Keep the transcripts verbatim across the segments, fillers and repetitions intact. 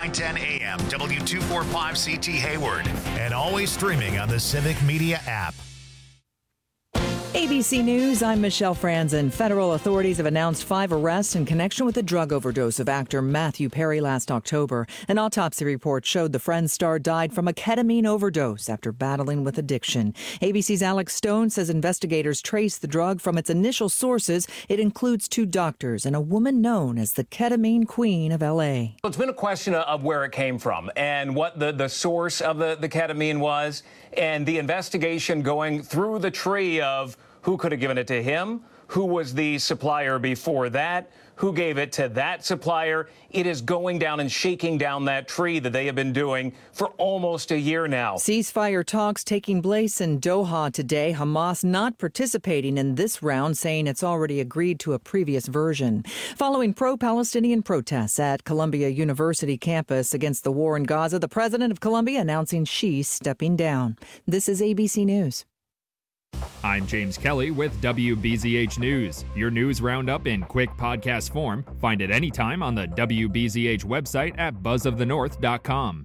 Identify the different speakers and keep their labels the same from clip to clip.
Speaker 1: nine ten A M, W two forty-five C T Hayward, and always streaming on the Civic Media app.
Speaker 2: A B C News, I'm Michelle Franzen. Federal authorities have announced five arrests in connection with the drug overdose of actor Matthew Perry last October. An autopsy report showed the Friends star died from a ketamine overdose after battling with addiction. A B C's Alex Stone says investigators traced the drug from its initial sources. It includes two doctors and a woman known as the ketamine queen of L A.
Speaker 3: It's been a question of where it came from and what the, the source of the, the ketamine was, and the investigation going through the tree of who could have given it to him, who was the supplier before that, who gave it to that supplier. It is going down and shaking down that tree that they have been doing for almost a year now.
Speaker 2: Ceasefire talks taking place in Doha today. Hamas not participating in this round, saying it's already agreed to a previous version. Following pro-Palestinian protests at Columbia University campus against the war in Gaza, the president of Columbia announcing she's stepping down. This is A B C News.
Speaker 4: I'm James Kelly with W B Z H News, your news roundup in quick podcast form. Find it anytime on the W B Z H website at buzz of the north dot com.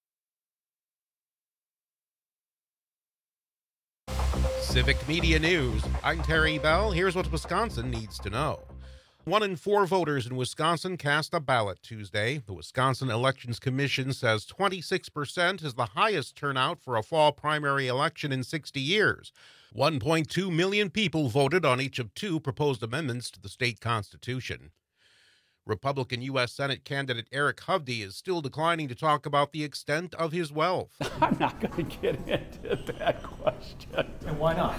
Speaker 5: Civic Media News. I'm Terry Bell. Here's what Wisconsin needs to know. One in four voters in Wisconsin cast a ballot Tuesday. The Wisconsin Elections Commission says twenty-six percent is the highest turnout for a fall primary election in sixty years. one point two million people voted on each of two proposed amendments to the state constitution. Republican U S Senate candidate Eric Hovde is still declining to talk about the extent of his wealth.
Speaker 6: I'm not going to get into that question.
Speaker 7: And why not?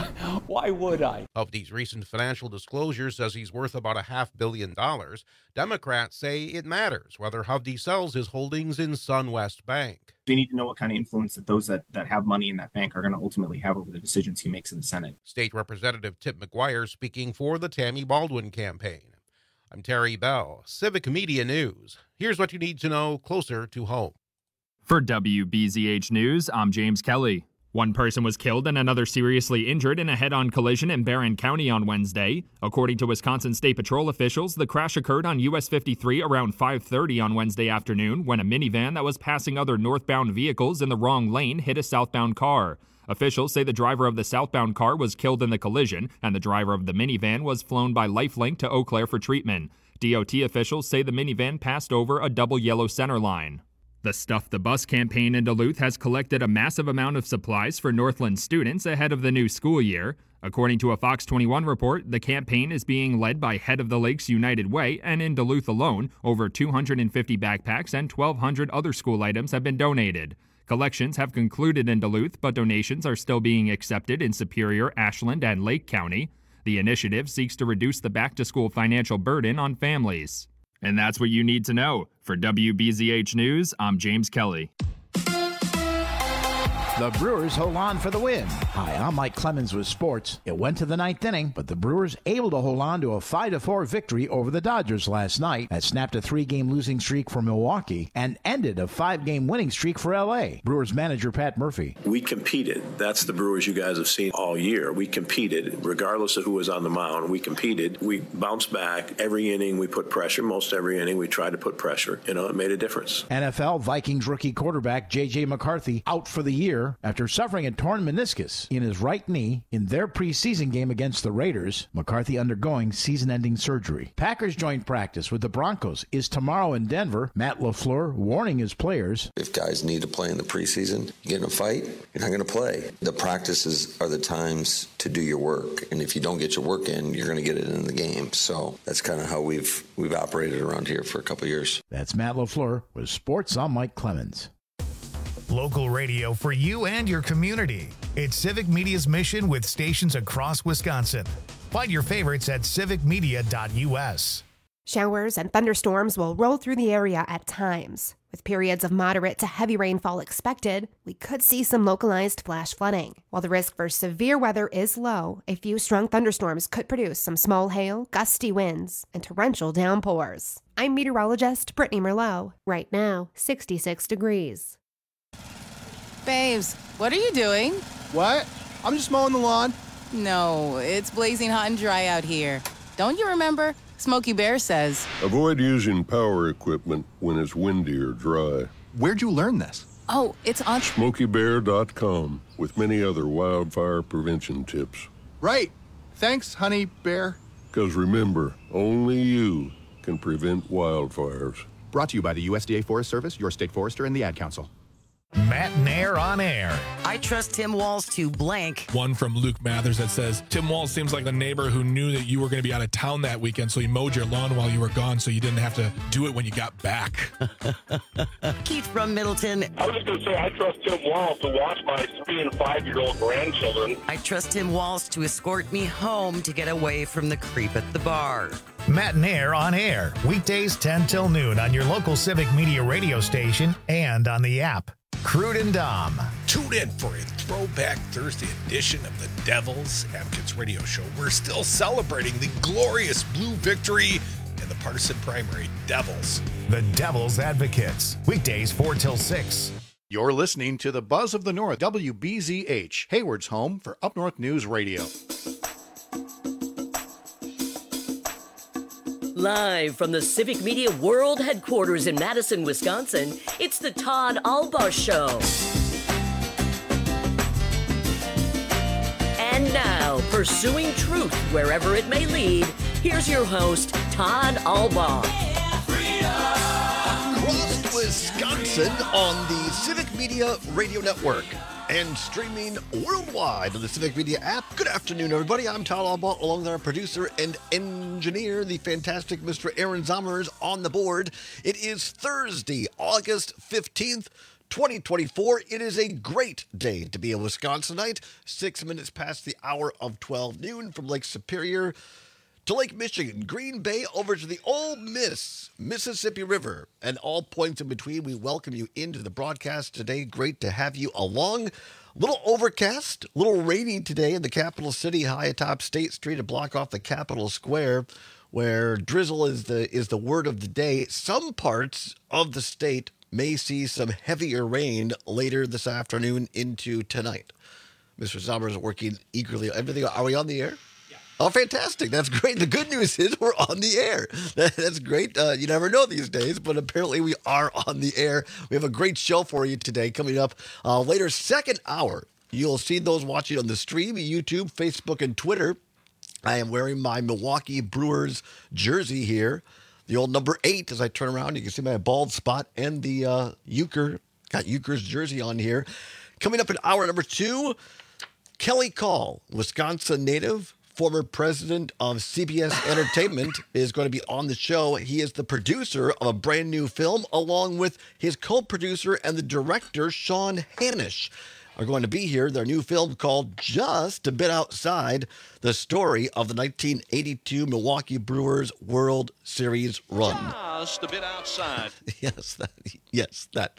Speaker 6: Why would I?
Speaker 5: Hovde's recent financial disclosure says he's worth about a half billion dollars. Democrats say it matters whether Hovde sells his holdings in SunWest Bank.
Speaker 7: We need to know what kind of influence that those that, that have money in that bank are going to ultimately have over the decisions he makes in the Senate.
Speaker 5: State Representative Tip McGuire speaking for the Tammy Baldwin campaign. I'm Terry Bell, Civic Media News. Here's what you need to know closer to home.
Speaker 4: For W B Z H News, I'm James Kelly. One person was killed and another seriously injured in a head-on collision in Barron County on Wednesday. According to Wisconsin State Patrol officials, the crash occurred on U S fifty-three around five thirty on Wednesday afternoon when a minivan that was passing other northbound vehicles in the wrong lane hit a southbound car. Officials say the driver of the southbound car was killed in the collision, and the driver of the minivan was flown by Lifelink to Eau Claire for treatment. D O T officials say the minivan passed over a double yellow center line. The Stuff the Bus campaign in Duluth has collected a massive amount of supplies for Northland students ahead of the new school year. According to a Fox twenty-one report, the campaign is being led by Head of the Lakes United Way, and in Duluth alone, over two hundred fifty backpacks and twelve hundred other school items have been donated. Collections have concluded in Duluth, but donations are still being accepted in Superior, Ashland, and Lake County. The initiative seeks to reduce the back-to-school financial burden on families. And that's what you need to know. For W B Z H News, I'm James Kelly.
Speaker 8: The Brewers hold on for the win. Hi, I'm Mike Clemens with sports. It went to the ninth inning, but the Brewers able to hold on to a five to four victory over the Dodgers last night that snapped a three-game losing streak for Milwaukee and ended a five-game winning streak for L A. Brewers manager Pat Murphy.
Speaker 9: We competed. That's the Brewers you guys have seen all year. We competed, regardless of who was on the mound. We competed. We bounced back. Every inning we put pressure. Most every inning we tried to put pressure. You know, it made a difference.
Speaker 8: N F L Vikings rookie quarterback J J McCarthy out for the year after suffering a torn meniscus in his right knee in their preseason game against the Raiders. McCarthy undergoing season-ending surgery. Packers joint practice with the Broncos is tomorrow in Denver. Matt LaFleur warning his players.
Speaker 10: If guys need to play in the preseason, you get in a fight, you're not going to play. The practices are the times to do your work, and if you don't get your work in, you're going to get it in the game. So that's kind of how we've we've operated around here for a couple of years.
Speaker 8: That's Matt LaFleur with Sports. I'm Mike Clemens.
Speaker 1: Local radio for you and your community. It's Civic Media's mission with stations across Wisconsin. Find your favorites at civic media dot u s.
Speaker 11: Showers and thunderstorms will roll through the area at times. With periods of moderate to heavy rainfall expected, we could see some localized flash flooding. While the risk for severe weather is low, a few strong thunderstorms could produce some small hail, gusty winds, and torrential downpours. I'm meteorologist Brittany Merlot. Right now, sixty-six degrees.
Speaker 12: Babes, what are you doing?
Speaker 13: What? I'm just mowing the lawn.
Speaker 12: No, it's blazing hot and dry out here. Don't you remember? Smokey Bear says,
Speaker 13: avoid using power equipment when it's windy or dry.
Speaker 14: Where'd you learn this?
Speaker 12: oh, it's on...
Speaker 13: Smokey Bear dot com with many other wildfire prevention tips.
Speaker 14: Right. Thanks, Honey Bear.
Speaker 13: Because remember, only you can prevent wildfires.
Speaker 14: Brought to you by the U S D A Forest Service, your state forester, and the Ad Council.
Speaker 1: Matt Nair on air.
Speaker 15: I trust Tim Walz to blank.
Speaker 16: One from Luke Mathers that says, Tim Walz seems like a neighbor who knew that you were going to be out of town that weekend, so he mowed your lawn while you were gone so you didn't have to do it when you got back.
Speaker 15: Keith from Middleton.
Speaker 17: I was just going to say, I trust Tim Walz to watch my three and five-year-old grandchildren.
Speaker 15: I trust Tim Walz to escort me home to get away from the creep at the bar.
Speaker 1: Matt Nair on air. Weekdays ten till noon on your local Civic Media radio station and on the app. Crude and Dom.
Speaker 18: Tune in for a throwback Thursday edition of the Devils Advocates Radio Show. We're still celebrating the glorious blue victory in the partisan primary. Devils.
Speaker 1: The Devils Advocates. Weekdays four till six.
Speaker 8: You're listening to the Buzz of the North, W B Z H, Hayward's home for Up North News Radio.
Speaker 19: Live from the Civic Media World Headquarters in Madison, Wisconsin, it's the Todd Albaugh Show. And now, pursuing truth wherever it may lead, here's your host, Todd Albaugh.
Speaker 20: Across Wisconsin on the Civic Media Radio Network and streaming worldwide on the Civic Media app. Good afternoon, everybody. I'm Todd Albaugh, along with our producer and engineer, the fantastic Mister Aaron Zommers, on the board. It is Thursday, August fifteenth, twenty twenty-four. It is a great day to be a Wisconsinite. Six minutes past the hour of twelve noon from Lake Superior to Lake Michigan, Green Bay, over to the Ole Miss, Mississippi River, and all points in between. We welcome you into the broadcast today. Great to have you along. Little overcast, little rainy today in the capital city, high atop State Street, a block off the Capitol Square, where drizzle is the is the word of the day. Some parts of the state may see some heavier rain later this afternoon into tonight. Mister Zommers is working eagerly. Everything. Are we on the air? Oh, fantastic. That's great. The good news is we're on the air. That's great. Uh, you never know these days, but apparently we are on the air. We have a great show for you today coming up uh, later, second hour. You'll see those watching on the stream, YouTube, Facebook, and Twitter. I am wearing my Milwaukee Brewers jersey here, the old number eight. As I turn around, you can see my bald spot and the uh, Euchre. Got Euchre's jersey on here. Coming up in hour number two, Kelly Call, Wisconsin native, former president of C B S Entertainment, is going to be on the show. He is the producer of a brand new film, along with his co-producer and the director, Sean Hanisch, are going to be here. Their new film called Just a Bit Outside, the story of the nineteen eighty-two Milwaukee Brewers World Series run.
Speaker 21: Just a bit outside.
Speaker 20: Yes, that. Yes, that.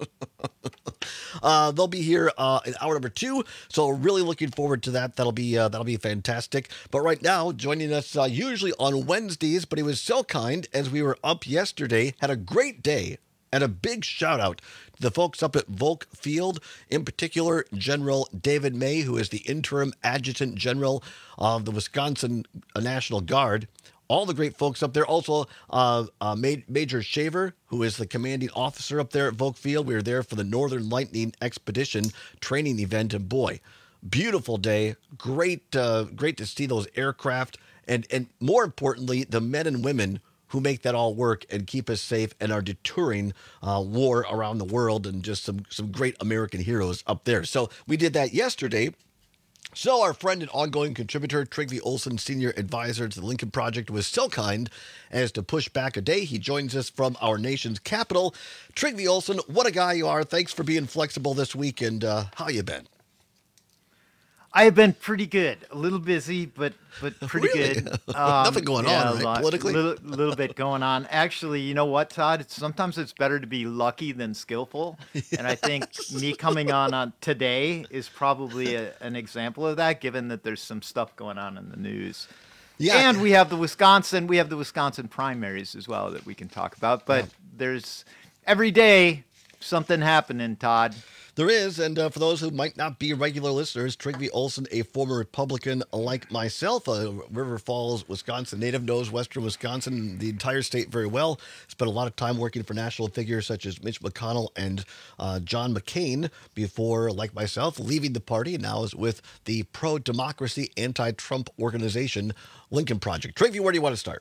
Speaker 20: uh, they'll be here uh, in hour number two, so really looking forward to that. That'll be uh, that'll be fantastic. But right now, joining us uh, usually on Wednesdays, but he was so kind as we were up yesterday, had a great day, and a big shout out to the folks up at Volk Field, in particular General David May, who is the interim adjutant general of the Wisconsin National Guard. All the great folks up there. Also, uh, uh, Major Shaver, who is the commanding officer up there at Volk Field. We were there for the Northern Lightning Expedition training event, and boy, beautiful day. Great, uh, great to see those aircraft, and and more importantly, the men and women who make that all work and keep us safe and are deterring uh, war around the world, and just some some great American heroes up there. So we did that yesterday. So our friend and ongoing contributor, Trygve Olsen, senior advisor to the Lincoln Project, was so kind as to push back a day. He joins us from our nation's capital. Trygve Olsen, what a guy you are. Thanks for being flexible this week, and uh, how you been?
Speaker 22: I have been pretty good. A little busy, but but pretty
Speaker 20: really?
Speaker 22: good.
Speaker 20: Um, Nothing going
Speaker 22: yeah,
Speaker 20: on, right?
Speaker 22: Lot,
Speaker 20: Politically?
Speaker 22: A little, little bit going on. Actually, you know what, Todd? It's, sometimes it's better to be lucky than skillful. Yes. And I think me coming on, on today is probably a, an example of that, given that there's some stuff going on in the news. Yeah. And we have the Wisconsin, we have the Wisconsin primaries as well that we can talk about. But yeah. there's every day something happening, Todd.
Speaker 20: There is, and uh, for those who might not be regular listeners, Trygve Olsen, a former Republican like myself, a River Falls, Wisconsin native, knows Western Wisconsin, the entire state very well. Spent a lot of time working for national figures such as Mitch McConnell and uh, John McCain before, like myself, leaving the party, and now is with the pro-democracy, anti-Trump organization, Lincoln Project. Trygve, where do you want to start?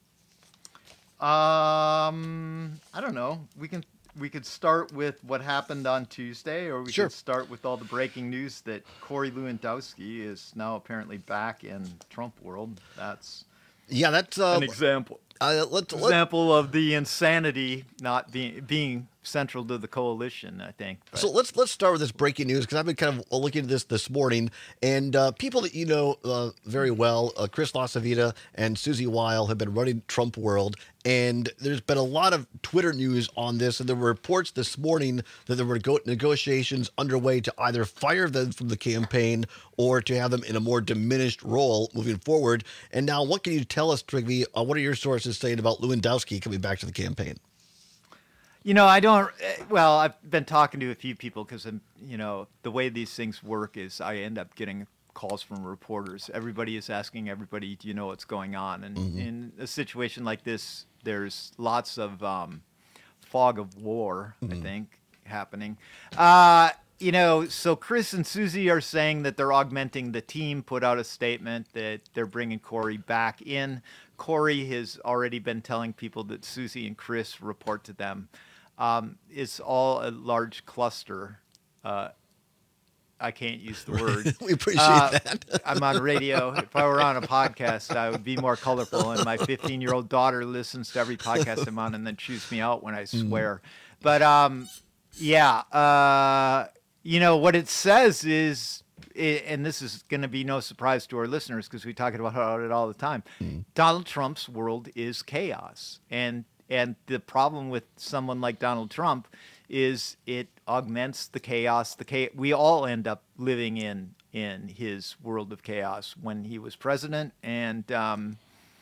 Speaker 22: Um, I don't know. We can we could start with what happened on Tuesday, or we
Speaker 20: Sure.
Speaker 22: could start with all the breaking news that Corey Lewandowski is now apparently back in Trump world. That's
Speaker 20: Yeah, that's uh,
Speaker 22: an example.
Speaker 20: Uh, let's,
Speaker 22: example of the insanity not being being central to the coalition, I think. But.
Speaker 20: So let's let's start with this breaking news, because I've been kind of looking at this this morning, and uh, people that you know uh, very well, uh, Chris LaCivita and Susie Weil, have been running Trump World, and there's been a lot of Twitter news on this, and there were reports this morning that there were go- negotiations underway to either fire them from the campaign or to have them in a more diminished role moving forward. And now, what can you tell us, Trygve? Uh, what are your sources saying about Lewandowski coming back to the campaign?
Speaker 22: You know, I don't, well, I've been talking to a few people because, you know, the way these things work is I end up getting calls from reporters. Everybody is asking everybody, do you know what's going on? And
Speaker 20: Mm-hmm.
Speaker 22: in a situation like this, there's lots of um, fog of war,
Speaker 20: Mm-hmm.
Speaker 22: I think, happening. Uh, you know, so Chris and Susie are saying that they're augmenting the team, put out a statement that they're bringing Corey back in. Corey has already been telling people that Susie and Chris report to them. Um, it's all a large cluster. Uh, I can't use the word.
Speaker 20: We appreciate
Speaker 22: uh,
Speaker 20: that.
Speaker 22: I'm on radio. If I were on a podcast, I would be more colorful. And my fifteen-year-old daughter listens to every podcast I'm on and then chews me out when I swear. Mm. But um, yeah, uh, you know, what it says is, it, and this is going to be no surprise to our listeners because we talk about it all the time, mm. Donald Trump's world is chaos. And And the problem with someone like Donald Trump is it augments the chaos. The cha- we all end up living in in his world of chaos when he was president, and um,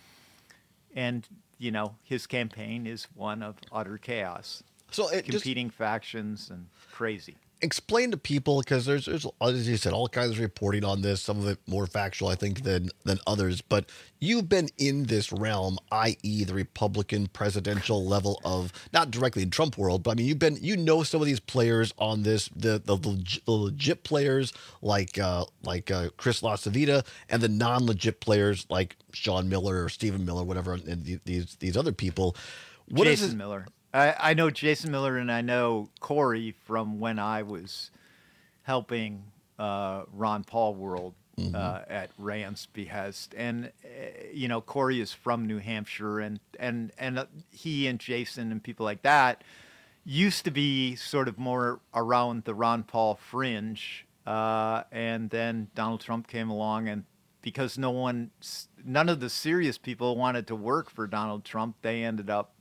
Speaker 22: and you know his campaign is one of utter chaos.
Speaker 20: So it
Speaker 22: competing just, factions and crazy.
Speaker 20: Explain to people, because there's, there's, as you said, all kinds of reporting on this, some of it more factual, I think, than than others. But you've been in this realm, that is the Republican presidential level of, not directly in Trump world, but I mean, you've been, you know, some of these players on this, the the, the, the legit players like uh, like uh, Chris LaCivita, and the non-legit players like Sean Miller or Stephen Miller, whatever, and these these other people. What
Speaker 22: Jason
Speaker 20: is it?
Speaker 22: Miller. I, I know Jason Miller and I know Corey from when I was helping uh, Ron Paul World mm-hmm. uh, at Rand's behest. And, uh, you know, Corey is from New Hampshire, and, and, and uh, he and Jason and people like that used to be sort of more around the Ron Paul fringe. Uh, and then Donald Trump came along, and because no one, none of the serious people wanted to work for Donald Trump, they ended up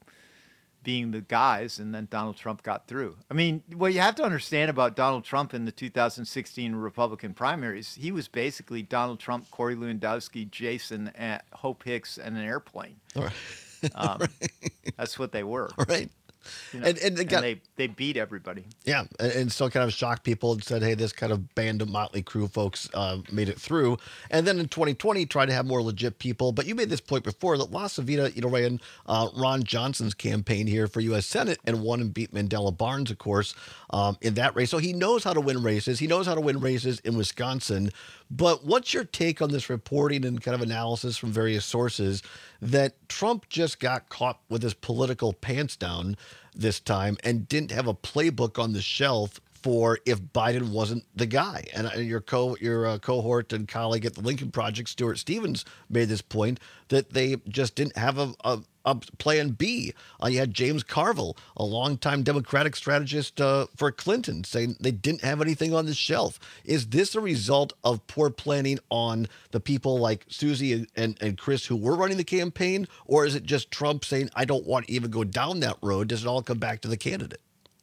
Speaker 22: being the guys, and then Donald Trump got through. I mean, what you have to understand about Donald Trump in the two thousand sixteen Republican primaries, he was basically Donald Trump, Corey Lewandowski, Jason, uh, Hope Hicks, and an airplane.
Speaker 20: All right.
Speaker 22: um,
Speaker 20: right.
Speaker 22: That's what they were.
Speaker 20: All right.
Speaker 22: You know,
Speaker 20: and, and, they, got,
Speaker 22: and they they beat everybody.
Speaker 20: Yeah, and, and still kind of shocked people and said, hey, this kind of band of Motley Crue folks uh, made it through. And then in twenty twenty, tried to have more legit people. But you made this point before that LaCivita, you know, ran uh, Ron Johnson's campaign here for U S Senate and won and beat Mandela Barnes, of course, um, in that race. So he knows how to win races. He knows how to win races in Wisconsin. But what's your take on this reporting and kind of analysis from various sources that Trump just got caught with his political pants down this time and didn't have a playbook on the shelf for if Biden wasn't the guy? And uh, your co your uh, cohort and colleague at the Lincoln Project, Stuart Stevens, made this point that they just didn't have a, a, a plan B. Uh, you had James Carville, a longtime Democratic strategist uh, for Clinton, saying they didn't have anything on the shelf. Is this a result of poor planning on the people like Susie and, and, and Chris who were running the campaign, or is it just Trump saying, I don't want to even go down that road? Does it all come back to the candidate?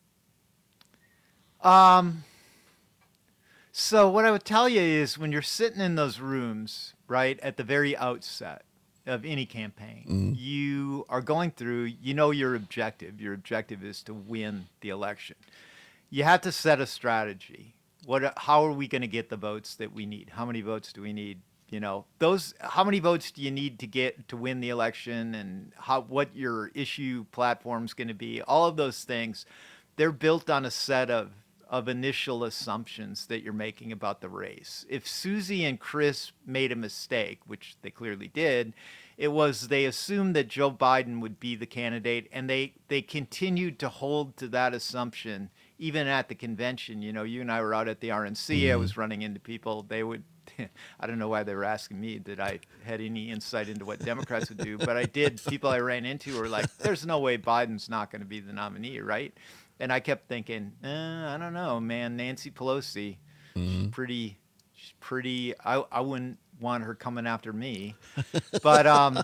Speaker 22: Um, so what I would tell you is when you're sitting in those rooms, right, at the very outset of any campaign, mm-hmm. you are going through, you know, your objective. Your objective is to win the election. you have to set a strategy. What? How are we going to get the votes that we need? How many votes do we need? You know, those. How many votes do you need to get to win the election, and how? What your issue platform's going to be? All of those things, they're built on a set of of initial assumptions that you're making about the race. If Susie and Chris made a mistake, which they clearly did, it was they assumed that Joe Biden would be the candidate, and they they continued to hold to that assumption even at the convention. You know, you and I were out at the R N C. Mm-hmm. I was running into people. They would, I don't know why they were asking me that I had any insight into what Democrats would do, but I did. People I ran into were like, there's no way Biden's not going to be the nominee, right? And I kept thinking, eh, I don't know, man, Nancy Pelosi, mm-hmm. she's pretty, she's pretty, I, I wouldn't want her coming after me. But um,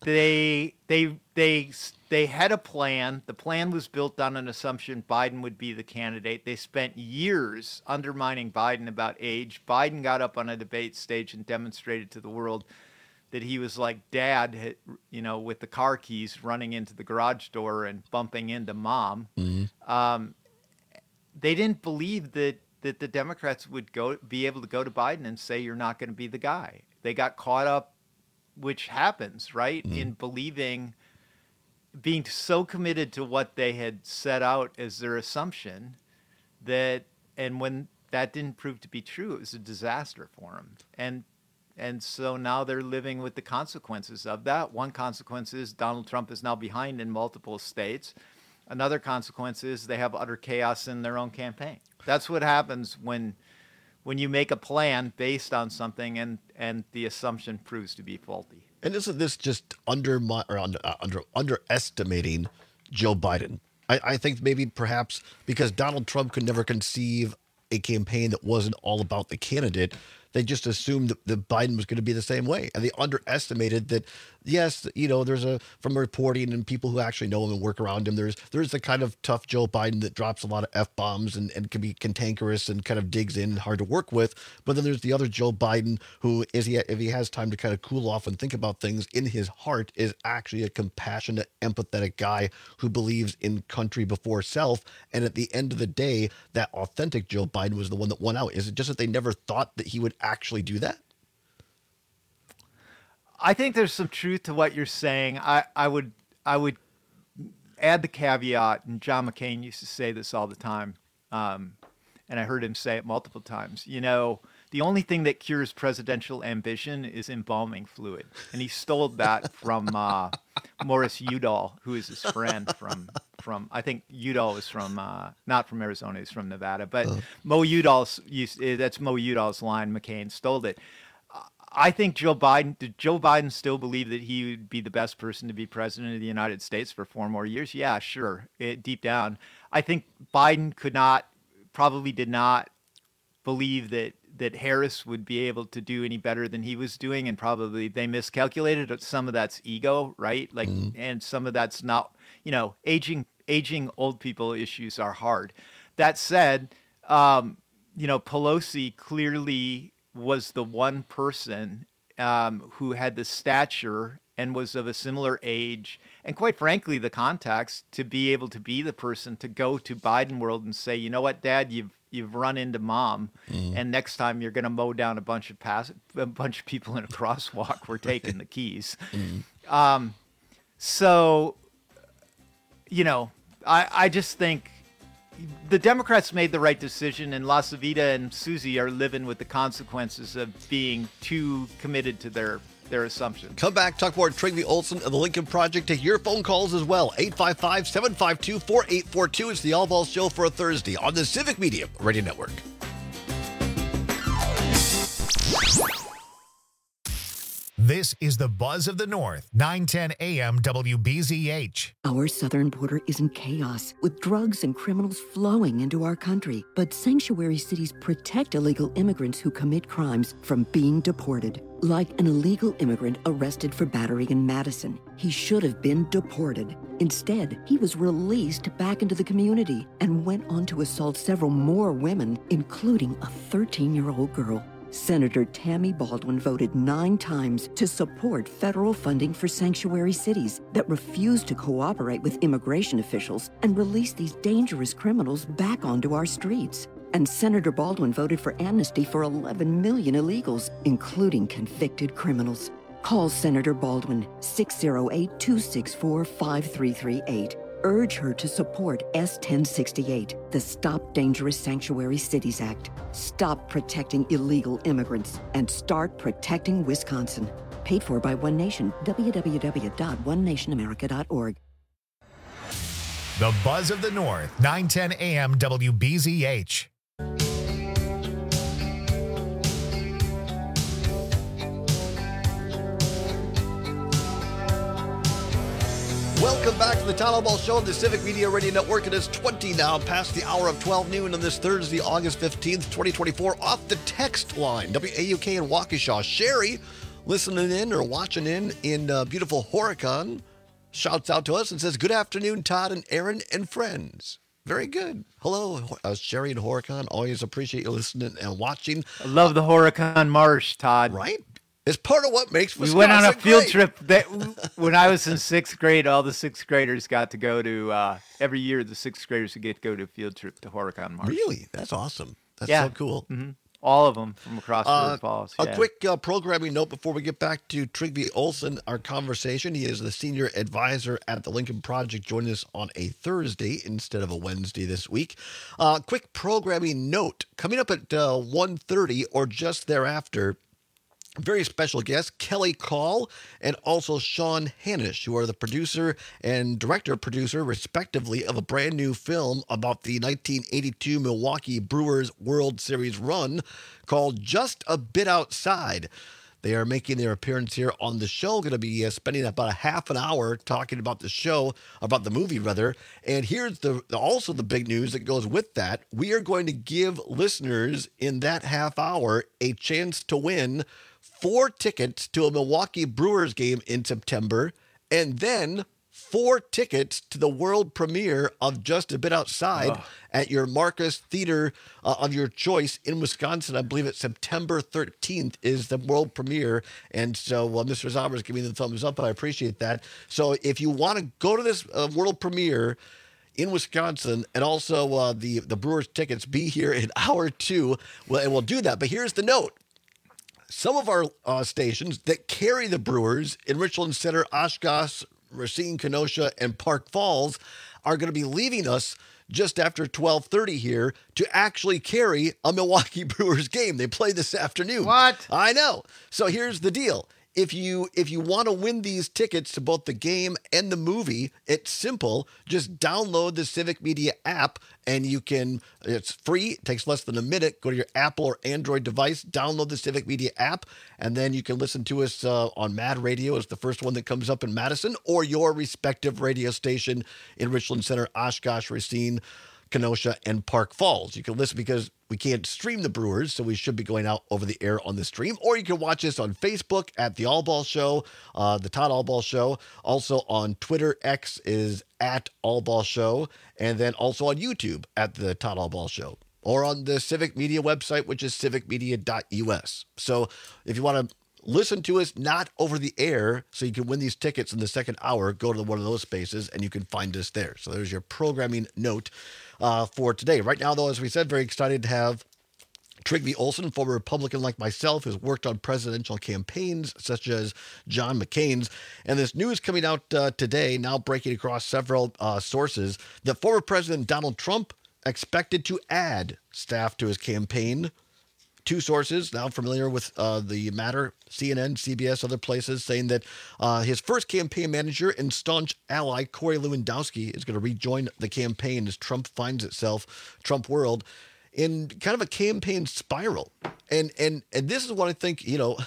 Speaker 22: they, they, they, they had a plan. The plan was built on an assumption Biden would be the candidate. They spent years undermining Biden about age. Biden got up on a debate stage and demonstrated to the world that he was like dad, you know, with the car keys running into the garage door and bumping into mom. Mm-hmm. Um, they didn't believe that, that the Democrats would go be able to go to Biden and say, you're not going to be the guy. They got caught up, which happens, right, mm-hmm. in believing, being so committed to what they had set out as their assumption that, and when that didn't prove to be true, it was a disaster for them. And And so now they're living with the consequences of that. One consequence is Donald Trump is now behind in multiple states. Another consequence is they have utter chaos in their own campaign. That's what happens when when you make a plan based on something and, and the assumption proves to be faulty.
Speaker 20: And isn't this just under, or under, uh, under underestimating Joe Biden? I, I think maybe perhaps because Donald Trump could never conceive a campaign that wasn't all about the candidate, they just assumed that, that Biden was going to be the same way. And they underestimated that, yes, you know, there's a, from reporting and people who actually know him and work around him, there's there's the kind of tough Joe Biden that drops a lot of F-bombs and, and can be cantankerous and kind of digs in and hard to work with. But then there's the other Joe Biden who, is he, if he has time to kind of cool off and think about things, in his heart is actually a compassionate, empathetic guy who believes in country before self. And at the end of the day, that authentic Joe Biden was the one that won out. Is it just that they never thought that he would actually do that?
Speaker 22: I think there's some truth to what you're saying. I, I would I would add the caveat, and John McCain used to say this all the time, um, and I heard him say it multiple times. You know, the only thing that cures presidential ambition is embalming fluid, and he stole that from uh, Morris Udall, who is his friend from from I think Udall is from uh, not from Arizona, he's from Nevada, but uh. Mo Udall's used, that's Mo Udall's line. McCain stole it. I think Joe Biden, did Joe Biden still believe that he would be the best person to be president of the United States for four more years? Yeah, sure. It, deep down, I think Biden could not, probably did not believe that, that Harris would be able to do any better than he was doing. And probably they miscalculated. Some of that's ego, right? Like, mm-hmm. and some of that's not, you know, aging, aging old people issues are hard. That said, um, you know, Pelosi clearly was the one person um, who had the stature and was of a similar age and, quite frankly, the contacts to be able to be the person to go to Biden world and say, you know what, Dad, you've you've run into Mom, mm. and next time you're going to mow down a bunch of pass a bunch of people in a crosswalk. We're taking the keys. Mm. Um, so, you know, I I just think the Democrats made the right decision, and LaCivita and Susie are living with the consequences of being too committed to their, their assumptions.
Speaker 20: Come back, talk more Trygve Olsen and the Lincoln Project. Take your phone calls as well. eight five five, seven five two, four eight four two. It's the All Balls Show for a Thursday on the Civic Media Radio Network.
Speaker 1: This is the Buzz of the North, nine ten A M W B Z H.
Speaker 2: Our southern border is in chaos, with drugs and criminals flowing into our country. But sanctuary cities protect illegal immigrants who commit crimes from being deported. Like an illegal immigrant arrested for battery in Madison. He should have been deported. Instead, he was released back into the community and went on to assault several more women, including a thirteen-year-old girl. Senator Tammy Baldwin voted nine times to support federal funding for sanctuary cities that refuse to cooperate with immigration officials and release these dangerous criminals back onto our streets. And Senator Baldwin voted for amnesty for eleven million illegals, including convicted criminals. Call Senator Baldwin, six oh eight, two six four, five three three eight. Urge her to support S ten sixty-eight, the Stop Dangerous Sanctuary Cities Act. Stop protecting illegal immigrants and start protecting Wisconsin. Paid for by One Nation, w w w dot one nation america dot org.
Speaker 1: The Buzz of the North, nine ten a m W B Z H.
Speaker 20: Welcome back to the Town Hall Ball Show on the Civic Media Radio Network. It is twenty now past the hour of twelve noon on this Thursday, August fifteenth, twenty twenty-four. Off the text line, W A U K in Waukesha. Sherry, listening in or watching in in uh, beautiful Horicon, shouts out to us and says, good afternoon, Todd and Aaron and friends. Very good. Hello, uh, Sherry and Horicon. Always appreciate you listening and watching.
Speaker 22: I love the Horicon Marsh, Todd.
Speaker 20: Right? It's part of what makes Wisconsin
Speaker 22: We went on a field
Speaker 20: great.
Speaker 22: trip. That, when I was in sixth grade, all the sixth graders got to go to, uh, every year the sixth graders would get to go to a field trip to Horicon Marsh.
Speaker 20: Really? That's awesome. That's
Speaker 22: yeah.
Speaker 20: so cool.
Speaker 22: Mm-hmm. All of them from across
Speaker 20: Uh,
Speaker 22: River Falls.
Speaker 20: A
Speaker 22: yeah.
Speaker 20: quick uh, programming note before we get back to Trygve Olsen, our conversation. He is the senior advisor at the Lincoln Project, joining us on a Thursday instead of a Wednesday this week. Uh, quick programming note. Coming up at uh, one thirty or just thereafter, very special guests, Kelly Call and also Sean Hanish, who are the producer and director-producer, respectively, of a brand new film about the nineteen eighty-two Milwaukee Brewers World Series run called Just a Bit Outside. They are making their appearance here on the show, going to be uh, spending about a half an hour talking about the show, about the movie, rather. And here's the also the big news that goes with that. We are going to give listeners in that half hour a chance to win four tickets to a Milwaukee Brewers game in September, and then four tickets to the world premiere of Just a Bit Outside oh. at your Marcus Theater uh, of your choice in Wisconsin. I believe it's September thirteenth is the world premiere. And so uh, Mister Zauber is giving the thumbs up, and I appreciate that. So if you want to go to this uh, world premiere in Wisconsin, and also uh, the, the Brewers tickets, be here in hour two, well, and we'll do that. But here's the note. Some of our uh, stations that carry the Brewers in Richland Center, Oshkosh, Racine, Kenosha, and Park Falls are going to be leaving us just after twelve thirty here to actually carry a Milwaukee Brewers game. They play this afternoon.
Speaker 22: What?
Speaker 20: I know. So here's the deal. If you if you want to win these tickets to both the game and the movie, it's simple. Just download the Civic Media app, and you can, it's free. It takes less than a minute. Go to your Apple or Android device, download the Civic Media app, and then you can listen to us uh, on Mad Radio. It's the first one that comes up in Madison, or your respective radio station in Richland Center, Oshkosh, Racine, Kenosha, and Park Falls. You can listen because we can't stream the Brewers, so we should be going out over the air on the stream. Or you can watch us on Facebook at The All Ball Show, uh, The Todd All Ball Show. Also on Twitter, X is at All Ball Show. And then also on YouTube at The Todd All Ball Show. Or on the Civic Media website, which is civic media dot U S. So if you want to listen to us not over the air so you can win these tickets in the second hour, go to one of those spaces and you can find us there. So there's your programming note uh, for today. Right now, though, as we said, very excited to have Trygve Olsen, former Republican like myself, who's worked on presidential campaigns such as John McCain's. And this news coming out uh, today, now breaking across several uh, sources, that former President Donald Trump expected to add staff to his campaign. Two sources now familiar with uh, the matter, C N N, C B S, other places, saying that uh, his first campaign manager and staunch ally, Corey Lewandowski, is going to rejoin the campaign as Trump finds itself, Trump world, in kind of a campaign spiral. And and and this is what I think, you know,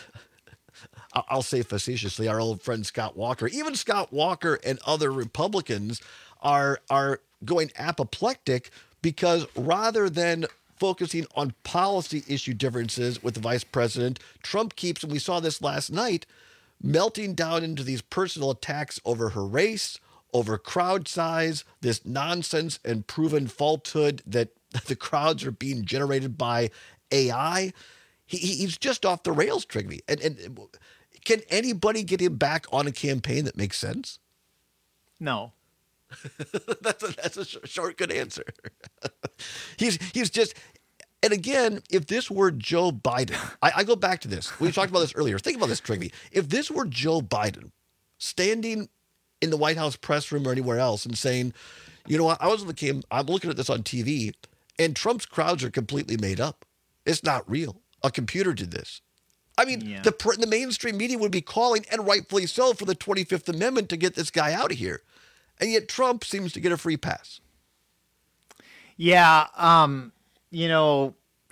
Speaker 20: I'll say facetiously, our old friend Scott Walker, even Scott Walker and other Republicans are are going apoplectic because rather than focusing on policy issue differences with the vice president, Trump keeps, and we saw this last night, melting down into these personal attacks over her race, over crowd size, this nonsense and proven falsehood that the crowds are being generated by A I. He, he's just off the rails, Trigby. And, and can anybody get him back on a campaign that makes sense?
Speaker 22: No.
Speaker 20: that's a, that's a short, good answer. he's he's just, and again, if this were Joe Biden, I, I go back to this. We talked about this earlier. Think about this, Trigby. If this were Joe Biden standing in the White House press room or anywhere else and saying, you know what, I was looking, I'm looking at this on T V, and Trump's crowds are completely made up. It's not real. A computer did this. I mean, yeah. the the mainstream media would be calling, and rightfully so, for the twenty-fifth Amendment to get this guy out of here. And yet Trump seems to get a free pass.
Speaker 22: Yeah, um, you know,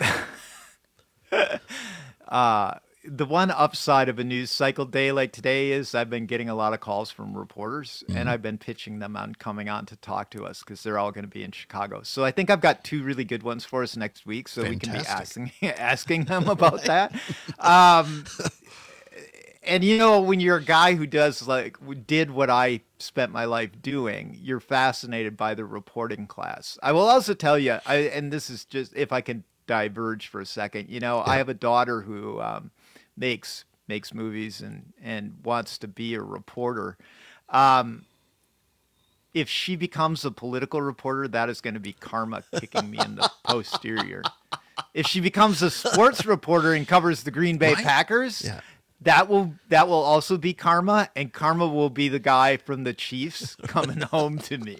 Speaker 22: uh, the one upside of a news cycle day like today is I've been getting a lot of calls from reporters, mm-hmm. and I've been pitching them on coming on to talk to us because they're all going to be in Chicago. So I think I've got two really good ones for us next week, so Fantastic. we can be asking asking them about that. Um, and you know, when you're a guy who does like did what I spent my life doing, you're fascinated by the reporting class. I will also tell you, I, and this is just if I can diverge for a second. You know, yeah. I have a daughter who um, makes makes movies and and wants to be a reporter. Um, if she becomes a political reporter, that is going to be karma kicking me in the posterior. If she becomes a sports reporter and covers the Green Bay right? Packers. Yeah. That will that will also be karma, and karma will be the guy from the Chiefs coming home to me.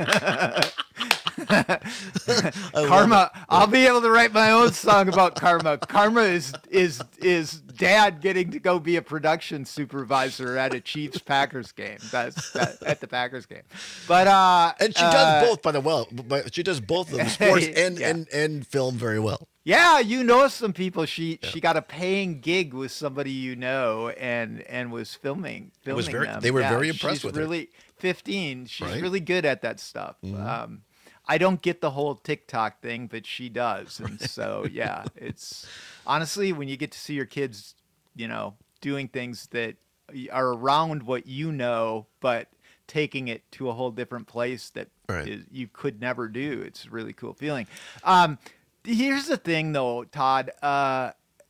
Speaker 22: Karma, I'll be able to write my own song about karma. Karma is is is dad getting to go be a production supervisor at a Chiefs Packers game. That's that, at the Packers game. But uh,
Speaker 20: and she
Speaker 22: uh,
Speaker 20: does both, by the well. But she does both of them, sports and, yeah. and and film very well.
Speaker 22: Yeah, you know some people. She yeah. she got a paying gig with somebody you know, and and was filming filming
Speaker 20: was very,
Speaker 22: them.
Speaker 20: They were
Speaker 22: yeah,
Speaker 20: very impressed
Speaker 22: she's
Speaker 20: with
Speaker 22: really,
Speaker 20: her.
Speaker 22: fifteen. She's
Speaker 20: right?
Speaker 22: really good at that stuff. Mm-hmm. Um, I don't get the whole TikTok thing, but she does, and so yeah, it's honestly when you get to see your kids, you know, doing things that are around what you know, but taking it to a whole different place that right. is, you could never do. It's a really cool feeling. Um, Here's the thing, though, Todd. Uh,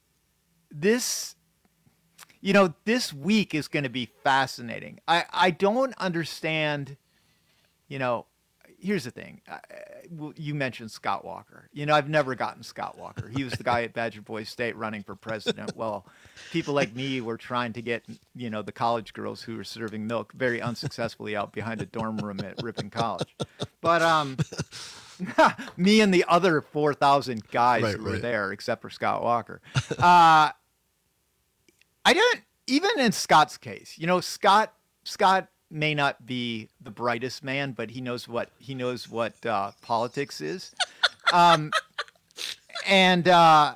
Speaker 22: this, you know, this week is going to be fascinating. I, I don't understand, you know, here's the thing. I, you mentioned Scott Walker. You know, I've never gotten Scott Walker. He was the guy at Badger Boys State running for president. Well, people like me were trying to get, you know, the college girls who were serving milk very unsuccessfully out behind a dorm room at Ripon College. But, um... me and the other four thousand guys right, who were right. there, except for Scott Walker. Uh, I don't, even in Scott's case, you know, Scott, Scott may not be the brightest man, but he knows what, he knows what uh, politics is. Um, and uh,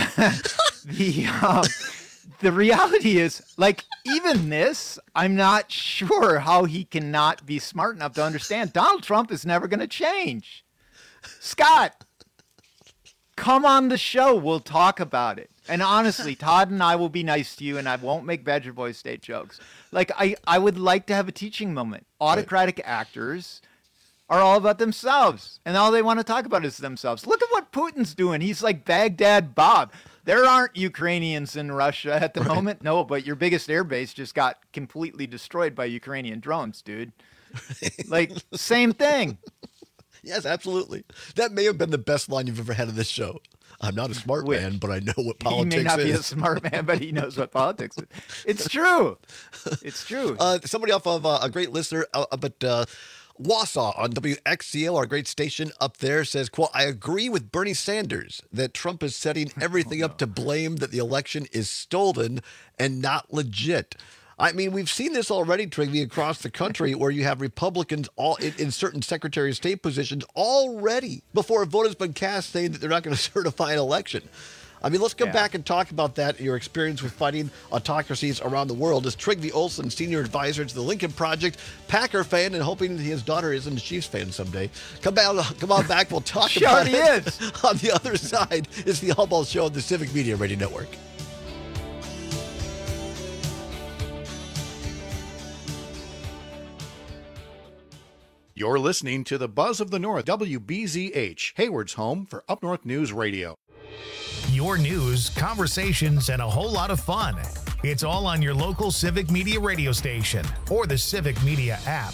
Speaker 22: the, um, the reality is, like, even this, I'm not sure how he cannot be smart enough to understand Donald Trump is never going to change. Scott, come on the show. We'll talk about it. And honestly, Todd and I will be nice to you, and I won't make Badger Boys State jokes. Like, I, I would like to have a teaching moment. Autocratic right. actors are all about themselves, and all they want to talk about is themselves. Look at what Putin's doing. He's like Baghdad Bob. There aren't Ukrainians in Russia at the right. moment. No, but your biggest air base just got completely destroyed by Ukrainian drones, dude. Like, same thing.
Speaker 20: Yes, absolutely. That may have been the best line you've ever had in this show. I'm not a smart Which, man, but I know what politics is.
Speaker 22: He may not
Speaker 20: is.
Speaker 22: be a smart man, but he knows what politics is. It's true. It's true.
Speaker 20: Uh, somebody off of uh, a great listener uh, up at uh, Wausau on W X C L, our great station up there, says, quote, I agree with Bernie Sanders that Trump is setting everything oh, no. up to blame that the election is stolen and not legit. I mean, we've seen this already, Trigby, across the country where you have Republicans all in, in certain Secretary of State positions already before a vote has been cast saying that they're not going to certify an election. I mean, let's come yeah. back and talk about that, your experience with fighting autocracies around the world. As Trygve Olsen, senior advisor to the Lincoln Project, Packer fan, and hoping his daughter isn't a Chiefs fan someday. Come back, come on back. We'll talk
Speaker 22: she
Speaker 20: about
Speaker 22: already
Speaker 20: it.
Speaker 22: Is.
Speaker 20: On the other side is the All Ball Show on the Civic Media Radio Network.
Speaker 3: You're listening to the Buzz of the North, W B Z H, Hayward's home for Up North News Radio.
Speaker 1: Your news, conversations, and a whole lot of fun. It's all on your local Civic Media radio station or the Civic Media app.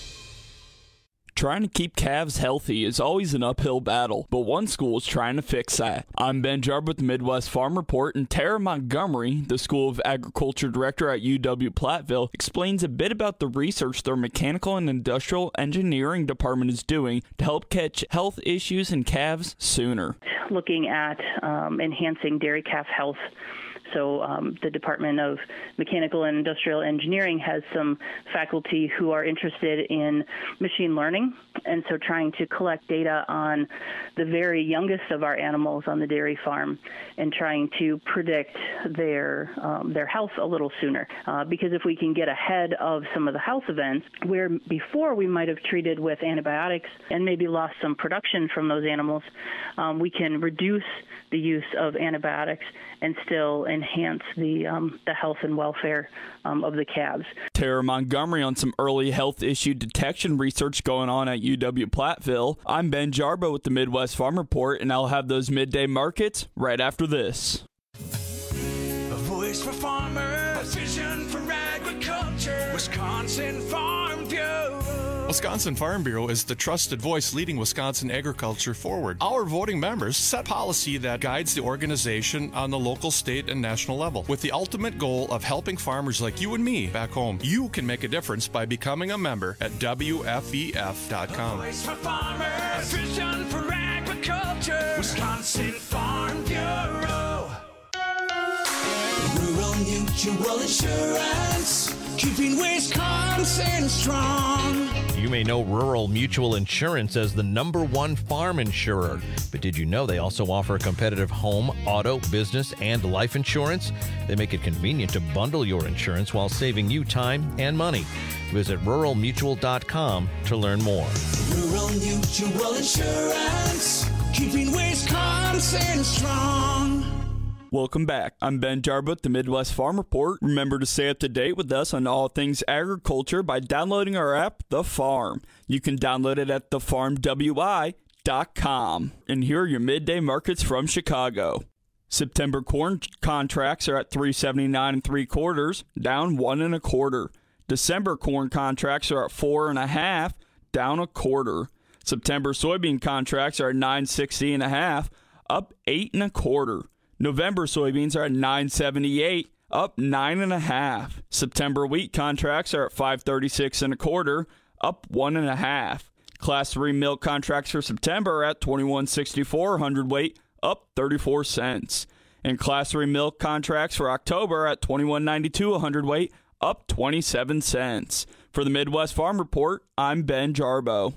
Speaker 6: Trying to keep calves healthy is always an uphill battle, but one school is trying to fix that. I'm Ben Jarb with the Midwest Farm Report, and Tara Montgomery, the School of Agriculture Director at U W-Platteville, explains a bit about the research their Mechanical and Industrial Engineering Department is doing to help catch health issues in calves sooner.
Speaker 7: Looking at um, enhancing dairy calf health. So um, the Department of Mechanical and Industrial Engineering has some faculty who are interested in machine learning, and so trying to collect data on the very youngest of our animals on the dairy farm and trying to predict their um, their health a little sooner. Uh, because if we can get ahead of some of the health events where before we might have treated with antibiotics and maybe lost some production from those animals, um, we can reduce the use of antibiotics and still enhance the um, the health and welfare um, of the calves.
Speaker 6: Tara Montgomery on some early health issue detection research going on at U W-Platteville. I'm Ben Jarbo with the Midwest Farm Report, and I'll have those midday markets right after this.
Speaker 23: A voice for farmers, a vision for agriculture, Wisconsin Farm Bureau.
Speaker 24: Wisconsin Farm Bureau is the trusted voice leading Wisconsin agriculture forward. Our voting members set policy that guides the organization on the local, state, and national level, with the ultimate goal of helping farmers like you and me back home. You can make a difference by becoming a member at W F E F dot com.
Speaker 23: A voice for farmers, a vision for agriculture, Wisconsin Farm Bureau. Rural Mutual Insurance, keeping Wisconsin strong.
Speaker 25: You may know Rural Mutual Insurance as the number one farm insurer, but did you know they also offer competitive home, auto, business, and life insurance? They make it convenient to bundle your insurance while saving you time and money. Visit rural mutual dot com to learn more.
Speaker 23: Rural Mutual Insurance, keeping Wisconsin strong.
Speaker 6: Welcome back. I'm Ben Jarbutt, the Midwest Farm Report. Remember to stay up to date with us on all things agriculture by downloading our app, The Farm. You can download it at the farm w i dot com. And here are your midday markets from Chicago. September corn contracts are at three seventy-nine and three quarters, down one and a quarter. December corn contracts are at four and a half, down a quarter. September soybean contracts are at nine sixty and a half, up eight and a quarter. November soybeans are at nine seventy-eight, up nine and a half. September wheat contracts are at five thirty-six and a quarter, up one and a half. Class three milk contracts for September are at twenty-one sixty-four hundredweight, up thirty-four cents. And Class three milk contracts for October are at twenty-one ninety-two a hundredweight, up twenty-seven cents. For the Midwest Farm Report, I'm Ben Jarbo.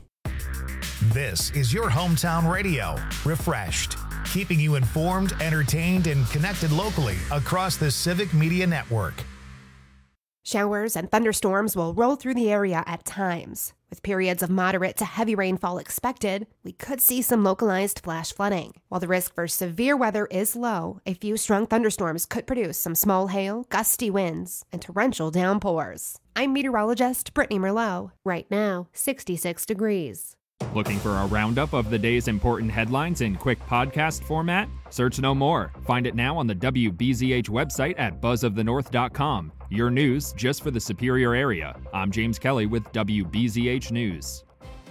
Speaker 1: This is your hometown radio, refreshed, keeping you informed, entertained, and connected locally across the Civic Media Network.
Speaker 11: Showers and thunderstorms will roll through the area at times. With periods of moderate to heavy rainfall expected, we could see some localized flash flooding. While the risk for severe weather is low, a few strong thunderstorms could produce some small hail, gusty winds, and torrential downpours. I'm meteorologist Brittany Merlot. Right now, sixty-six degrees.
Speaker 4: Looking for a roundup of the day's important headlines in quick podcast format? Search no more. Find it now on the W B Z H website at buzz of the north dot com. Your news just for the Superior area. I'm James Kelly with W B Z H News.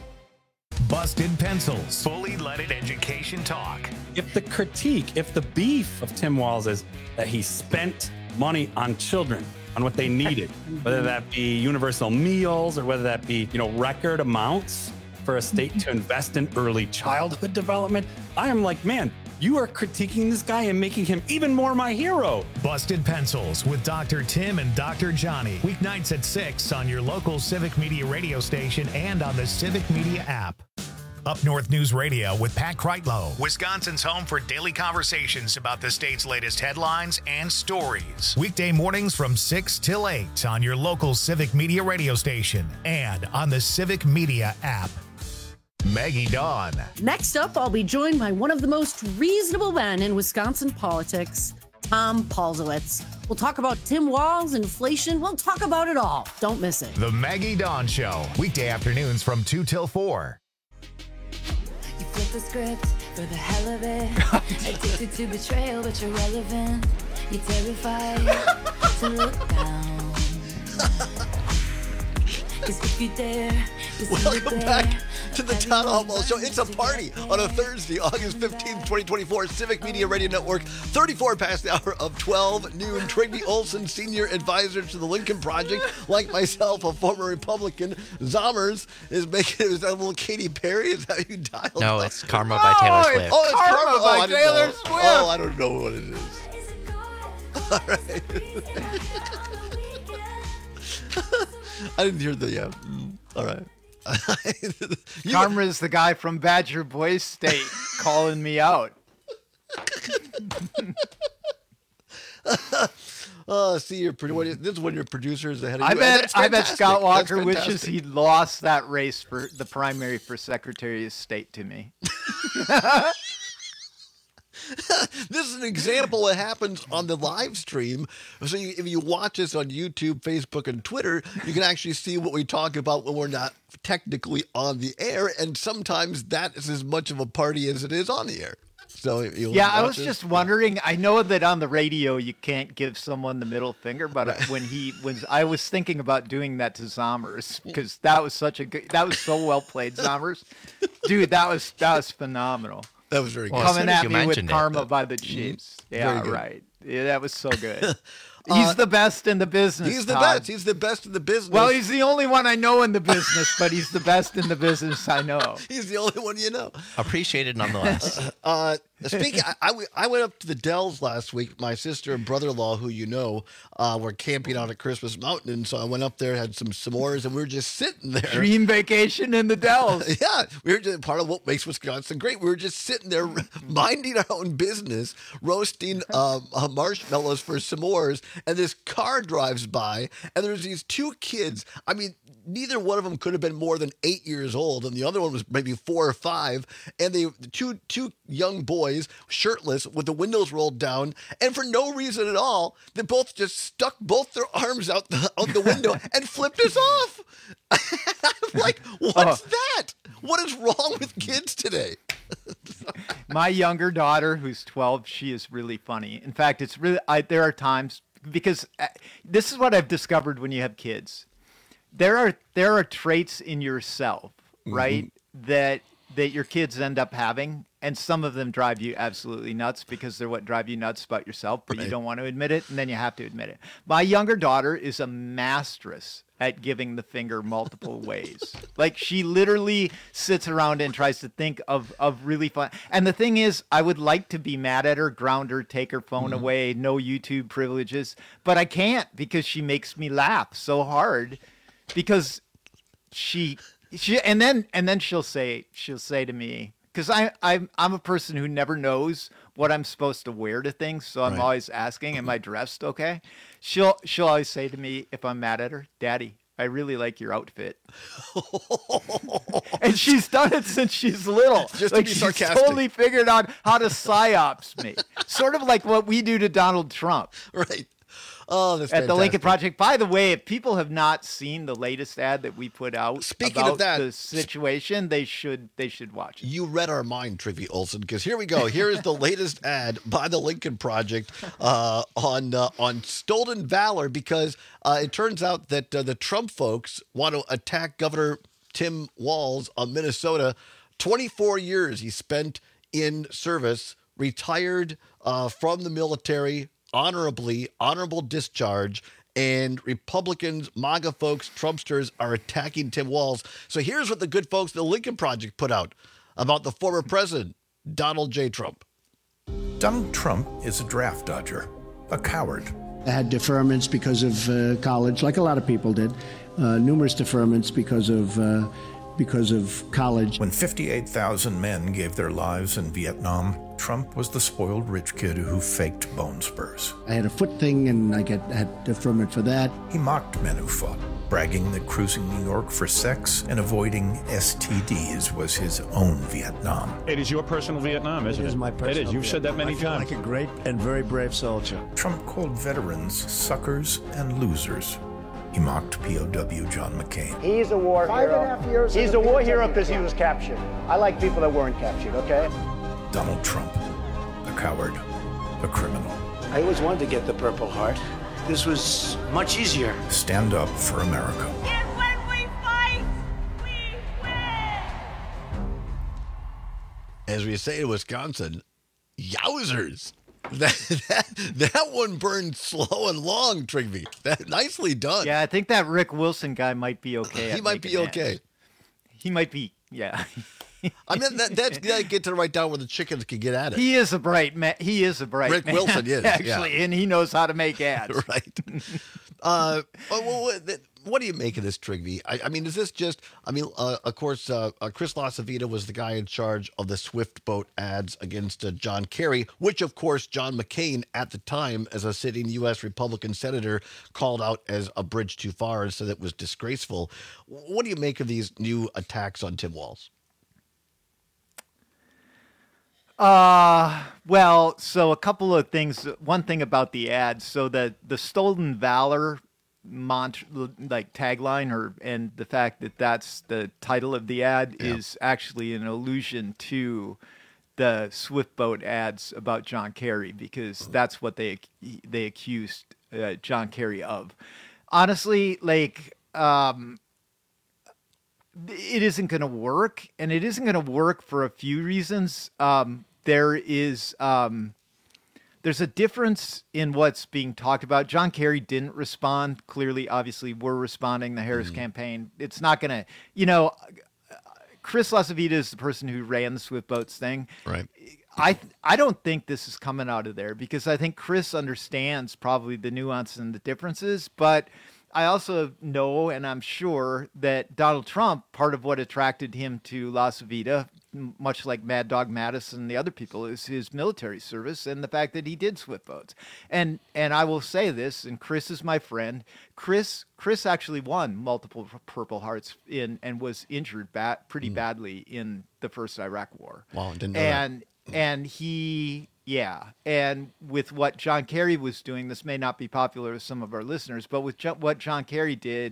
Speaker 1: Busted Pencils. Fully leaded education talk.
Speaker 26: If the critique, if the beef of Tim Walz is that he spent money on children, on what they needed, whether that be universal meals or whether that be, you know, record amounts for a state to invest in early childhood development, I am like, man, you are critiquing this guy and making him even more my hero.
Speaker 1: Busted Pencils with Doctor Tim and Doctor Johnny. Weeknights at six on your local Civic Media radio station and on the Civic Media app. Up North News Radio with Pat Kreitlow, Wisconsin's home for daily conversations about the state's latest headlines and stories. Weekday mornings from six till eight on your local Civic Media radio station and on the Civic Media app. Maggie Dawn.
Speaker 27: Next up, I'll be joined by one of the most reasonable men in Wisconsin politics, Tom Paulsowitz. We'll talk about Tim Walz, inflation. We'll talk about it all. Don't miss it.
Speaker 1: The Maggie Dawn Show, weekday afternoons from two till four.
Speaker 28: You flip the script,
Speaker 5: for the hell of it. Addicted to betrayal, but you're relevant. You're terrified to look down. Cause if you dare,
Speaker 20: welcome back to the Town Hall Ball Show. It's a party on a Thursday, August fifteenth, twenty twenty-four. Civic Media Radio Network, thirty-four past the hour of twelve noon. Trigby Olson, senior advisor to the Lincoln Project, like myself, a former Republican. Zommers is making it. Is that a little Katy Perry? Is that how you dialed?
Speaker 9: No, it's Karma by Taylor Swift.
Speaker 20: Oh, it's
Speaker 22: Karma
Speaker 20: Karma
Speaker 22: by
Speaker 20: oh, I didn't
Speaker 22: Taylor
Speaker 20: know.
Speaker 22: Swift.
Speaker 20: Oh, I don't know what it is. All right. I didn't hear the yeah. All right.
Speaker 22: Karma is the guy from Badger Boy State calling me out.
Speaker 20: Oh, see, your this is when your producer is ahead of
Speaker 22: I
Speaker 20: you.
Speaker 22: bet I bet Scott Walker
Speaker 20: That's
Speaker 22: wishes
Speaker 20: fantastic.
Speaker 22: he'd lost that race for the primary for Secretary of State to me.
Speaker 20: This is an example that happens on the live stream. So you, if you watch us on YouTube, Facebook, and Twitter, you can actually see what we talk about when we're not technically on the air. And sometimes that is as much of a party as it is on the air. So you'll
Speaker 22: Yeah, I
Speaker 20: watch
Speaker 22: was
Speaker 20: us.
Speaker 22: just wondering. I know that on the radio you can't give someone the middle finger, but when he when I was thinking about doing that to Zommers because that was such a good, that was so well played, Zommers, dude. That was that was phenomenal.
Speaker 20: That was very good.
Speaker 22: Well,
Speaker 9: as soon
Speaker 22: Coming
Speaker 9: as
Speaker 22: at
Speaker 9: you
Speaker 22: me with
Speaker 9: mentioned it,
Speaker 22: Karma
Speaker 9: that-
Speaker 22: by the Chiefs. Yeah,
Speaker 20: Very good.
Speaker 22: right. Yeah, that was so good. He's the best in the business.
Speaker 20: He's the
Speaker 22: Todd.
Speaker 20: best. He's the best in the business.
Speaker 22: Well, he's the only one I know in the business, but he's the best in the business I know.
Speaker 20: He's the only one you know.
Speaker 9: Appreciated nonetheless.
Speaker 20: Uh, speaking, I, I, w- I went up to the Dells last week. My sister and brother-in-law, who you know, uh, were camping out at Christmas Mountain, and so I went up there, had some s'mores, and we were just sitting there.
Speaker 22: Dream vacation in the Dells.
Speaker 20: Yeah, we were just part of what makes Wisconsin great. We were just sitting there minding our own business, roasting um, uh, marshmallows for s'mores, and this car drives by, and there's these two kids. I mean, neither one of them could have been more than eight years old, and the other one was maybe four or five. And they two two young boys, shirtless, with the windows rolled down, and for no reason at all, they both just stuck both their arms out the out the window and flipped us off. I'm like, what's
Speaker 22: Oh.
Speaker 20: that? What is wrong with kids today?
Speaker 22: My younger daughter, who's twelve, she is really funny. In fact, it's really I, there are times because uh, this is what I've discovered when you have kids. There are there are traits in yourself, right, mm-hmm. that that your kids end up having, and some of them drive you absolutely nuts because they're what drive you nuts about yourself, but right. you don't want to admit it, and then you have to admit it. My younger daughter is a masteress at giving the finger multiple ways. Like, she literally sits around and tries to think of, of really fun. And the thing is, I would like to be mad at her, ground her, take her phone mm-hmm. away, no YouTube privileges, but I can't because she makes me laugh so hard because she... She and then and then she'll say she'll say to me, because I I'm I'm a person who never knows what I'm supposed to wear to things, so I'm
Speaker 20: right.
Speaker 22: always asking, "Am I dressed okay?" She'll she'll always say to me if I'm mad at her, "Daddy, I really like your outfit," and she's done it since she's little.
Speaker 20: Just
Speaker 22: like
Speaker 20: to be
Speaker 22: she's
Speaker 20: sarcastic.
Speaker 22: totally figured out how to psyops me, sort of like what we do to Donald Trump.
Speaker 20: Right. Oh, that's
Speaker 22: at the
Speaker 20: fantastic.
Speaker 22: Lincoln Project. By the way, if people have not seen the latest ad that we put out
Speaker 20: Speaking
Speaker 22: about
Speaker 20: of that,
Speaker 22: the situation, they should they should watch it.
Speaker 20: You read our mind, Trivy Olson, because here we go. Here is the latest ad by the Lincoln Project uh, on uh, on stolen valor, because uh, it turns out that uh, the Trump folks want to attack Governor Tim Walz of Minnesota. twenty-four years he spent in service, retired uh, from the military, honorably, honorable discharge, and Republicans, MAGA folks, Trumpsters are attacking Tim Walz. So here's what the good folks of the Lincoln Project put out about the former president, Donald J. Trump.
Speaker 10: Donald Trump is a draft dodger, a coward.
Speaker 12: I had deferments because of uh, college, like a lot of people did, uh, numerous deferments because of uh, because of college.
Speaker 10: When fifty-eight thousand men gave their lives in Vietnam, Trump was the spoiled rich kid who faked bone spurs.
Speaker 12: I had a foot thing, and I get, had deferment for that.
Speaker 10: He mocked men who fought, bragging that cruising New York for sex and avoiding S T Ds was his own Vietnam.
Speaker 13: It is your personal Vietnam, isn't it?
Speaker 12: It is my personal
Speaker 13: It is. You've
Speaker 12: Vietnam.
Speaker 13: said that many
Speaker 12: I feel
Speaker 13: times.
Speaker 12: like a great and very brave soldier.
Speaker 10: Trump called veterans suckers and losers. He mocked P O W John McCain.
Speaker 14: He's a war
Speaker 12: Five
Speaker 14: hero.
Speaker 12: and a half years
Speaker 14: He's
Speaker 12: in
Speaker 14: a
Speaker 12: the
Speaker 14: war
Speaker 12: P O W
Speaker 14: hero because he was captured. I like people that weren't captured, okay?
Speaker 10: Donald Trump, a coward, a criminal.
Speaker 8: I always wanted to get the Purple Heart. This was much easier.
Speaker 10: Stand up for America.
Speaker 23: And when we fight, we win!
Speaker 20: As we say in Wisconsin, yowzers. That, that that one burned slow and long, Trigby. That nicely done.
Speaker 22: Yeah, I think that Rick Wilson guy might be okay.
Speaker 20: He might be okay.
Speaker 22: Ants. He might be, yeah.
Speaker 20: I mean, that, that's got to get to the right down where the chickens can get at it.
Speaker 22: He is a bright man. He is a bright
Speaker 20: Rick
Speaker 22: man.
Speaker 20: Wilson is,
Speaker 22: actually,
Speaker 20: yeah.
Speaker 22: and he knows how to make ads.
Speaker 20: Right. Uh, well, what, what do you make of this, Trigby? I, I mean, is this just? I mean, uh, of course, uh, uh, Chris LaCivita was the guy in charge of the Swift boat ads against uh, John Kerry, which, of course, John McCain at the time, as a sitting U S Republican senator, called out as a bridge too far and said it was disgraceful. What do you make of these new attacks on Tim Walz?
Speaker 22: Uh, well, so a couple of things. One thing about the ads. So the, the stolen valor mont like tagline or, and the fact that that's the title of the ad yeah. is actually an allusion to the Swift boat ads about John Kerry, because that's what they, they accused uh, John Kerry of. Honestly, like, um, it isn't going to work, and it isn't going to work for a few reasons. Um, there is, um, there's a difference in what's being talked about. John Kerry didn't respond. Clearly, obviously, we're responding, the Harris mm-hmm. campaign. It's not going to, you know, Chris LaCivita is the person who ran the Swift Boats thing.
Speaker 20: Right.
Speaker 22: I I don't think this is coming out of there, because I think Chris understands probably the nuance and the differences, but I also know, and I'm sure, that Donald Trump, part of what attracted him to LaCivita, much like Mad Dog Mattis and the other people, is his military service and the fact that he did Swift boats. And and I will say this, and Chris is my friend. Chris Chris actually won multiple Purple Hearts in and was injured bad, pretty mm. badly in the first Iraq War.
Speaker 20: Wow, didn't know
Speaker 22: and
Speaker 20: that.
Speaker 22: and he. Yeah, and with what John Kerry was doing, this may not be popular with some of our listeners, but with jo- what John Kerry did,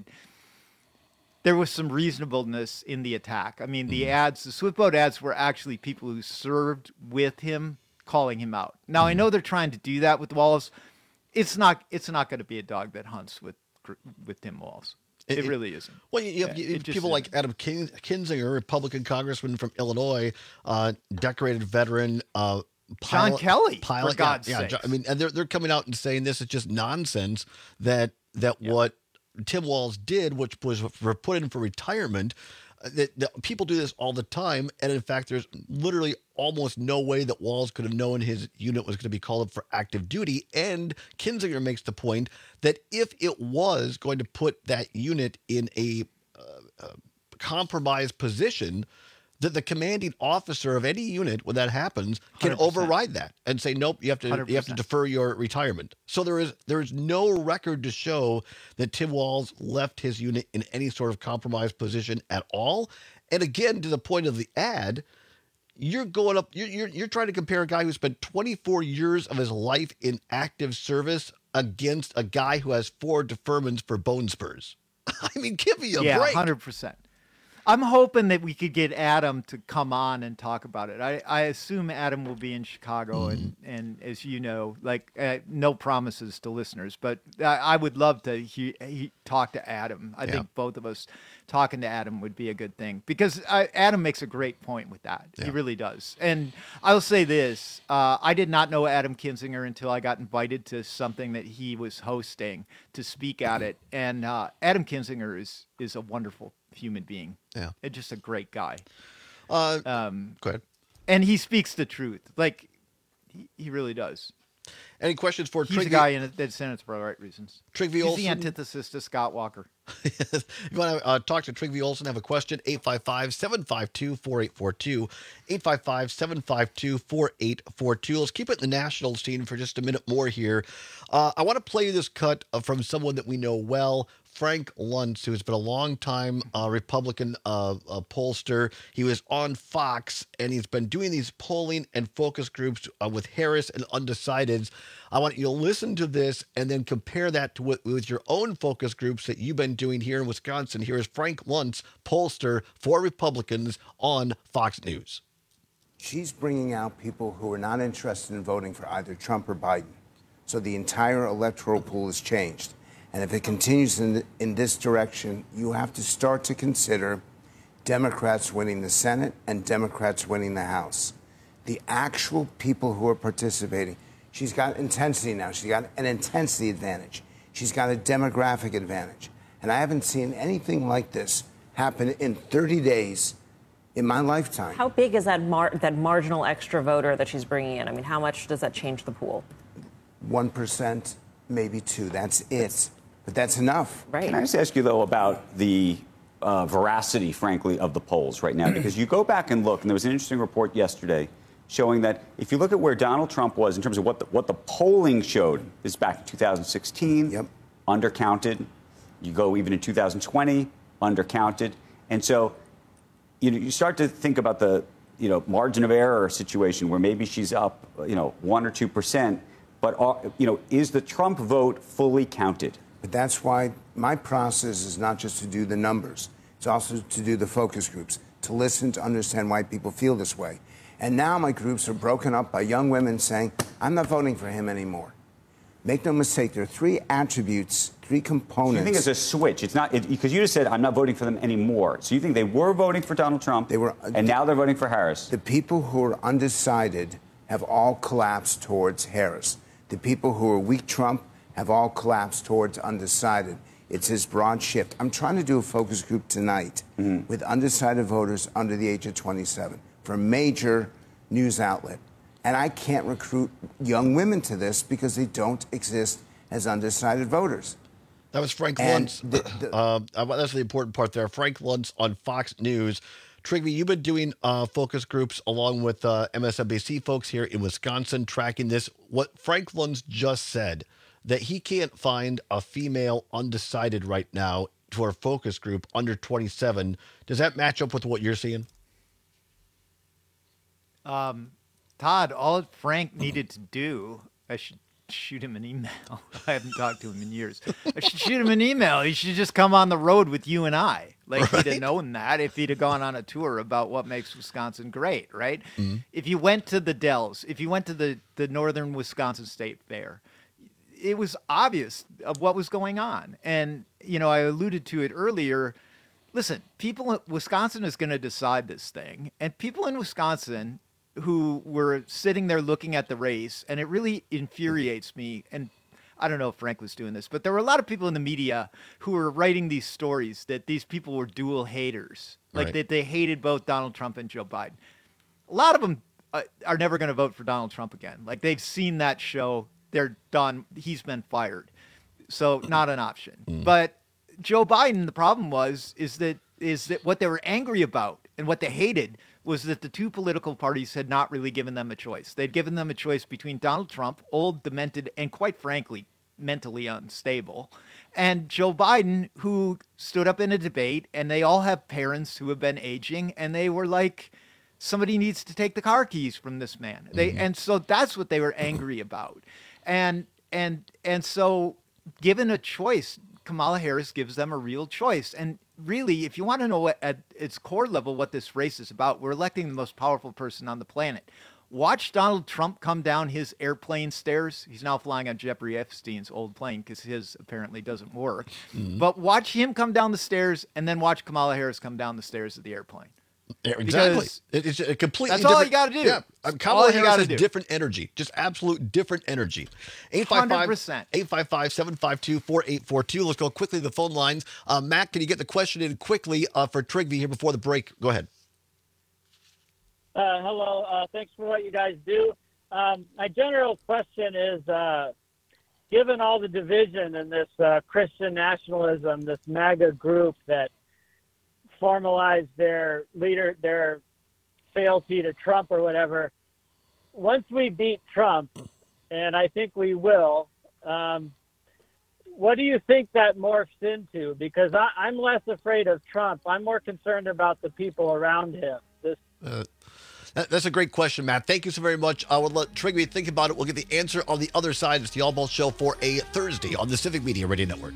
Speaker 22: there was some reasonableness in the attack. I mean, the mm. ads, the Swift boat ads were actually people who served with him calling him out. Now, mm. I know they're trying to do that with Walz. It's not It's not going to be a dog that hunts with with Tim Walz. It, it really isn't.
Speaker 20: Well, you have,
Speaker 22: yeah,
Speaker 20: you have people
Speaker 22: isn't.
Speaker 20: like Adam Kin- Kinzinger, Republican congressman from Illinois, uh, decorated veteran, uh,
Speaker 22: Pilot, John Kelly,
Speaker 20: pilot,
Speaker 22: for God's
Speaker 20: yeah,
Speaker 22: sake.
Speaker 20: yeah, I mean, and they're they're coming out and saying this is just nonsense. That that yeah. what Tim Walz did, which was for put in for retirement, that, that people do this all the time, and in fact, there's literally almost no way that Walz could have known his unit was going to be called up for active duty. And Kinzinger makes the point that if it was going to put that unit in a, uh, uh, compromised position, that the commanding officer of any unit, when that happens, can one hundred percent override that and say, nope, you have to one hundred percent you have to defer your retirement. So there is there is no record to show that Tim Walz left his unit in any sort of compromised position at all. And again, to the point of the ad, you're going up, you're you're, you're trying to compare a guy who spent twenty-four years of his life in active service against a guy who has four deferments for bone spurs. I mean, give me a
Speaker 22: yeah,
Speaker 20: break.
Speaker 22: Yeah, one hundred percent. I'm hoping that we could get Adam to come on and talk about it. I, I assume Adam will be in Chicago, and, and as you know, like uh, no promises to listeners, but I, I would love to he, he, talk to Adam. I yeah. think both of us talking to Adam would be a good thing, because I, Adam makes a great point with that. Yeah. He really does. And I'll say this, uh, I did not know Adam Kinzinger until I got invited to something that he was hosting to speak at it. And uh, Adam Kinzinger is, is a wonderful human being.
Speaker 20: Yeah.
Speaker 22: And just a great guy.
Speaker 20: Uh,
Speaker 22: um,
Speaker 20: go ahead.
Speaker 22: And he speaks the truth. Like, he, he really does.
Speaker 20: Any questions for
Speaker 22: He's
Speaker 20: Trigby?
Speaker 22: a guy in it that's in it for the right reasons.
Speaker 20: Trigby
Speaker 22: He's
Speaker 20: Olson.
Speaker 22: the antithesis to Scott Walker.
Speaker 20: If you want to uh, talk to Trigby Olson, have a question, eight five five, seven five two, four eight four two, eight five five, seven five two, four eight four two. Let's keep it in the national scene for just a minute more here. Uh, I want to play you this cut uh, from someone that we know well, Frank Luntz, who has been a long-time uh, Republican uh, uh, pollster. He was on Fox, and he's been doing these polling and focus groups uh, with Harris and undecideds. I want you to listen to this and then compare that to what, with your own focus groups that you've been doing here in Wisconsin. Here is Frank Luntz, pollster for Republicans on Fox News.
Speaker 8: she's bringing out people who are not interested in voting for either Trump or Biden. So the entire electoral pool has changed. And if it continues in, in this direction, you have to start to consider Democrats winning the Senate and Democrats winning the House. The actual people who are participating, she's got intensity now. She's got an intensity advantage. She's got a demographic advantage. And I haven't seen anything like this happen in thirty days in my lifetime.
Speaker 14: How big is that mar- that marginal extra voter that she's bringing in? I mean, how much does that change the pool?
Speaker 8: one percent, maybe two. That's it. But that's enough.
Speaker 14: Right.
Speaker 15: Can I just ask you, though, about the uh, veracity, frankly, of the polls right now? Because you go back and look, and there was an interesting report yesterday showing that if you look at where Donald Trump was in terms of what the, what the polling showed, this is back in two thousand sixteen,
Speaker 8: yep.
Speaker 15: undercounted. You go even in two thousand twenty, undercounted. And so you know, you start to think about the you know margin of error situation where maybe she's up you know one or two percent, but uh, you know is the Trump vote fully counted?
Speaker 8: But that's why my process is not just to do the numbers. It's also to do the focus groups, to listen, to understand why people feel this way. And now my groups are broken up by young women saying, I'm not voting for him anymore. Make no mistake, there are three attributes, three components.
Speaker 15: So you think it's a switch? It's not, because you just said, I'm not voting for them anymore. So you think they were voting for Donald Trump,
Speaker 8: they were,
Speaker 15: and now they're voting for Harris?
Speaker 8: The people who are undecided have all collapsed towards Harris. The people who are weak Trump have all collapsed towards undecided. It's this broad shift. I'm trying to do a focus group tonight mm-hmm. with undecided voters under the age of twenty-seven for a major news outlet. And I can't recruit young women to this because they don't exist as undecided voters.
Speaker 20: That was Frank
Speaker 8: And
Speaker 20: Luntz.
Speaker 8: the- the-
Speaker 20: uh, that's the important part there. Frank Luntz on Fox News. Trigby, you've been doing uh, focus groups along with uh, M S N B C folks here in Wisconsin tracking this. What Frank Luntz just said, that he can't find a female undecided right now to our focus group under twenty-seven. Does that match up with what you're seeing?
Speaker 22: Um, Todd, all Frank needed to do, I should shoot him an email. I haven't talked to him in years. I should shoot him an email. He should just come on the road with you and I. Like, right? He'd have known that if he'd have gone on a tour about what makes Wisconsin great, right? Mm-hmm. If you went to the Dells, if you went to the, the Northern Wisconsin State Fair, it was obvious of what was going on. And, you know, I alluded to it earlier. Listen, people, Wisconsin is going to decide this thing. And people in Wisconsin who were sitting there looking at the race, and it really infuriates me. And I don't know if Frank was doing this, but there were a lot of people in the media who were writing these stories that these people were dual haters, like
Speaker 20: right.
Speaker 22: that they hated both Donald Trump and Joe Biden. A lot of them uh, are never going to vote for Donald Trump again. Like, they've seen that show. They're done. He's been fired. So not an option. Mm. But Joe Biden, the problem was, is that is that what they were angry about and what they hated was that the two political parties had not really given them a choice. They'd given them a choice between Donald Trump, old, demented, and quite frankly, mentally unstable, and Joe Biden, who stood up in a debate, and they all have parents who have been aging, and they were like, somebody needs to take the car keys from this man. They mm-hmm. And so that's what they were angry about. And and and so given a choice, Kamala Harris gives them a real choice. And really, if you want to know what, at its core level what this race is about, we're electing the most powerful person on the planet. Watch Donald Trump come down his airplane stairs. He's now flying on Jeffrey Epstein's old plane because his apparently doesn't work. Mm-hmm. But watch him come down the stairs, and then watch Kamala Harris come down the stairs of the airplane.
Speaker 20: Yeah, exactly. It, it's a completely
Speaker 22: that's
Speaker 20: different.
Speaker 22: all you got to do.
Speaker 20: Yeah, um, Kamala Harris has do. different energy, just absolute different energy. eight five five, seven five two, four eight four two. Let's go quickly to the phone lines. Uh, Matt, can you get the question in quickly uh, for Trigby here before the break? Go ahead.
Speaker 16: Uh, hello. Uh, thanks for what you guys do. Um, my general question is, uh, given all the division in this uh, Christian nationalism, this MAGA group that formalized their leader, their fealty to Trump or whatever. Once we beat Trump, and I think we will, um, what do you think that morphs into? Because I, I'm less afraid of Trump. I'm more concerned about the people around him. This.
Speaker 20: Uh, that, that's a great question, Matt. Thank you so very much. I will let Trigby think about it. We'll get the answer on the other side. It's the All Ball Show for a Thursday on the Civic Media Radio Network.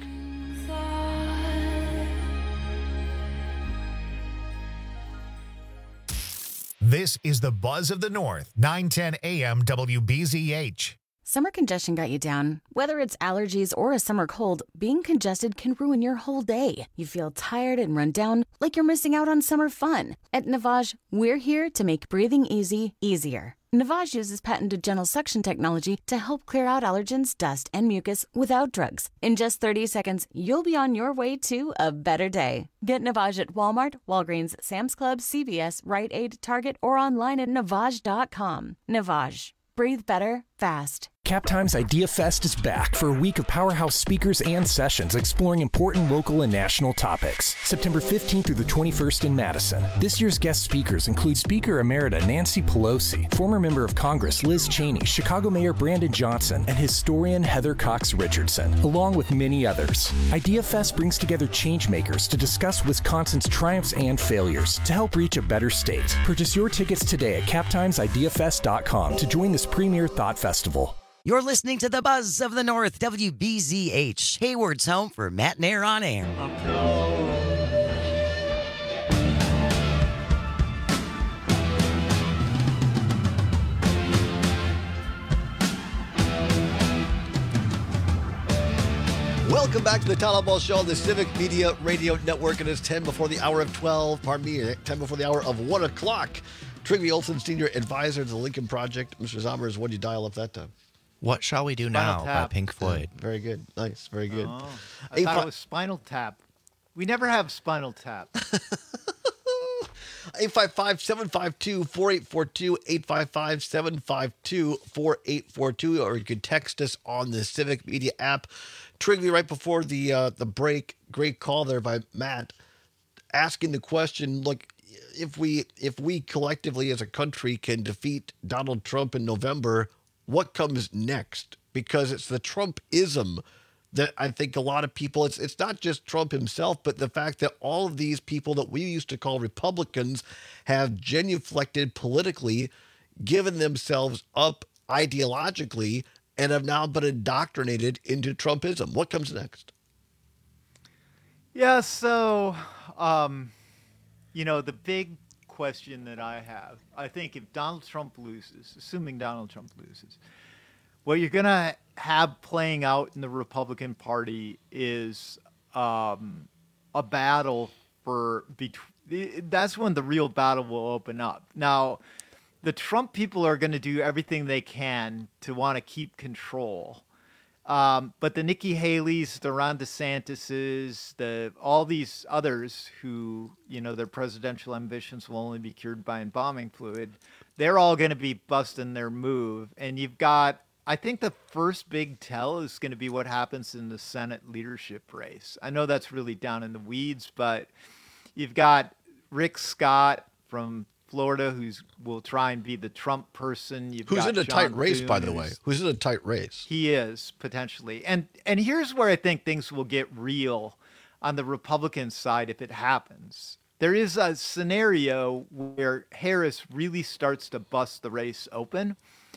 Speaker 1: This is the Buzz of the North, nine ten A M W B Z H.
Speaker 2: Summer congestion got you down. Whether it's allergies or a summer cold, being congested can ruin your whole day. You feel tired and run down, like you're missing out on summer fun. At Navage, we're here to make breathing easy, easier. Navage uses patented gentle suction technology to help clear out allergens, dust, and mucus without drugs. In just thirty seconds, you'll be on your way to a better day. Get Navage at Walmart, Walgreens, Sam's Club, C V S, Rite Aid, Target, or online at Navage dot com. Navage. Breathe better, fast.
Speaker 3: CapTime's Idea Fest is back for a week of powerhouse speakers and sessions exploring important local and national topics. September fifteenth through the twenty-first in Madison. This year's guest speakers include Speaker Emerita Nancy Pelosi, former member of Congress Liz Cheney, Chicago Mayor Brandon Johnson, and historian Heather Cox Richardson, along with many others. Idea Fest brings together changemakers to discuss Wisconsin's triumphs and failures to help reach a better state. Purchase your tickets today at cap times idea fest dot com to join this premier thought festival.
Speaker 7: You're listening to the Buzz of the North, W B Z H, Hayward's home for Matt Nair on air.
Speaker 20: Welcome back to the Tyler Ball Show on the Civic Media Radio Network. It is ten before the hour of twelve, pardon me, ten before the hour of one o'clock. Trygve Olson, Senior Advisor to the Lincoln Project. Mister Zombers, what did you dial up that time?
Speaker 9: What Shall We Do
Speaker 22: Spinal
Speaker 9: Now
Speaker 22: Tap.
Speaker 9: by Pink Floyd.
Speaker 20: Very good. Nice. Very good.
Speaker 22: Oh, I
Speaker 20: Eight
Speaker 22: thought
Speaker 20: fi-
Speaker 22: it was Spinal Tap. We never have Spinal Tap.
Speaker 20: eight five five, seven five two, four eight four two, eight five five, seven five two, four eight four two, or you can text us on the Civic Media app. Trygve, right before the uh, the break, great call there by Matt, asking the question, look, if we if we collectively as a country can defeat Donald Trump in November, what comes next? Because it's the Trumpism that I think a lot of people, it's it's not just Trump himself, but the fact that all of these people that we used to call Republicans have genuflected politically, given themselves up ideologically, and have now been indoctrinated into Trumpism. What comes next?
Speaker 22: Yeah, so, um, you know, the big question that I have, I think if Donald Trump loses, assuming Donald Trump loses, what you're going to have playing out in the Republican Party is um, a battle for, between, that's when the real battle will open up. Now, the Trump people are going to do everything they can to want to keep control. Um, but the Nikki Haley's, the Ron DeSantis's, the all these others who, you know, their presidential ambitions will only be cured by embalming fluid, they're all going to be busting their move. And you've got, I think the first big tell is going to be what happens in the Senate leadership race. I know that's really down in the weeds, but you've got Rick Scott from Florida, who's will try and be the Trump person. You've
Speaker 20: Who's
Speaker 22: got
Speaker 20: in a
Speaker 22: John
Speaker 20: tight race,
Speaker 22: Thune,
Speaker 20: by the way?
Speaker 22: who's-
Speaker 20: Who's in a tight race?
Speaker 22: He is, potentially. And and here's where I think things will get real on the Republican side if it happens. There is a scenario where Harris really starts to bust the race open.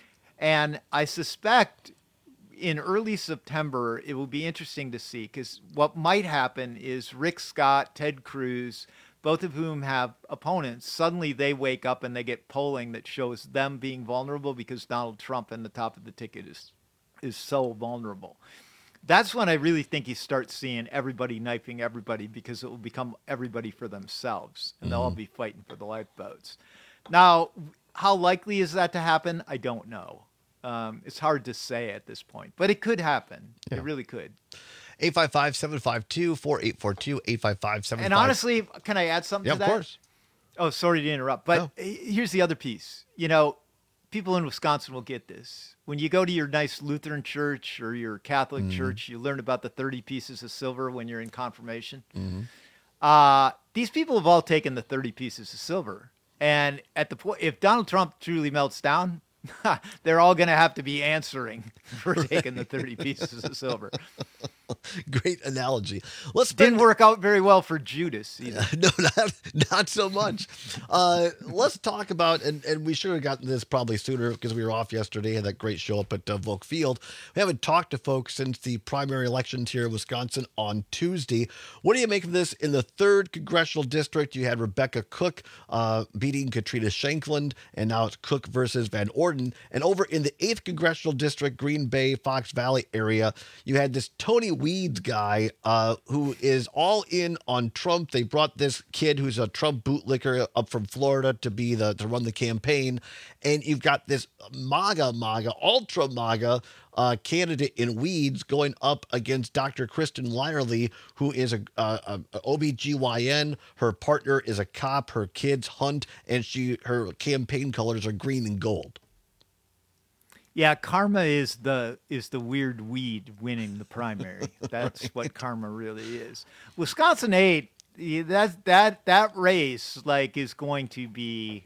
Speaker 22: And I suspect in early September, it will be interesting to see, because what might happen is Rick Scott, Ted Cruz, both of whom have opponents, suddenly they wake up and they get polling that shows them being vulnerable because Donald Trump in the top of the ticket is is so vulnerable. That's when I really think you start seeing everybody knifing everybody, because it will become everybody for themselves, and they'll all be fighting for the lifeboats. Now, how likely is that to happen? I don't know. Um, it's hard to say at this point, but it could happen.
Speaker 20: Yeah.
Speaker 22: It really could.
Speaker 20: eight five five, seven five two, four eight four two, eight five five, seven five two.
Speaker 22: And honestly, can I add something
Speaker 20: Yeah,
Speaker 22: to
Speaker 20: of
Speaker 22: that?
Speaker 20: course.
Speaker 22: Oh, sorry to interrupt, but here's the other piece. You know, people in Wisconsin will get this. When you go to your nice Lutheran church or your Catholic
Speaker 20: Mhm.
Speaker 22: church, you learn about the thirty pieces of silver when you're in confirmation.
Speaker 20: Mhm.
Speaker 22: Uh, these people have all taken the thirty pieces of silver. And at the point, if Donald Trump truly melts down, they're all going to have to be answering for taking the thirty pieces of silver.
Speaker 20: Great analogy. Let's spend...
Speaker 22: Didn't work out very well for Judas either.
Speaker 20: no, not, not so much. Uh, let's talk about, and, and we should have gotten this probably sooner because we were off yesterday, had that great show up at uh, Volk Field. We haven't talked to folks since the primary elections here in Wisconsin on Tuesday. What do you make of this? In the third congressional district, you had Rebecca Cook uh, beating Katrina Shankland, and now it's Cook versus Van Orden. And over in the eighth congressional district, Green Bay, Fox Valley area, you had this Tony Weeds guy uh, who is all in on Trump. They brought this kid who's a Trump bootlicker up from Florida to be the to run the campaign. And you've got this MAGA, MAGA, ultra MAGA uh, candidate in Weeds going up against Doctor Kristen Lyerly, who is a, a, a O B G Y N. Her partner is a cop. Her kids hunt, and she her campaign colors are green and gold.
Speaker 22: Yeah, karma is the is the weird weed winning the primary. That's what karma really is. Wisconsin eight, that that that race like is going to be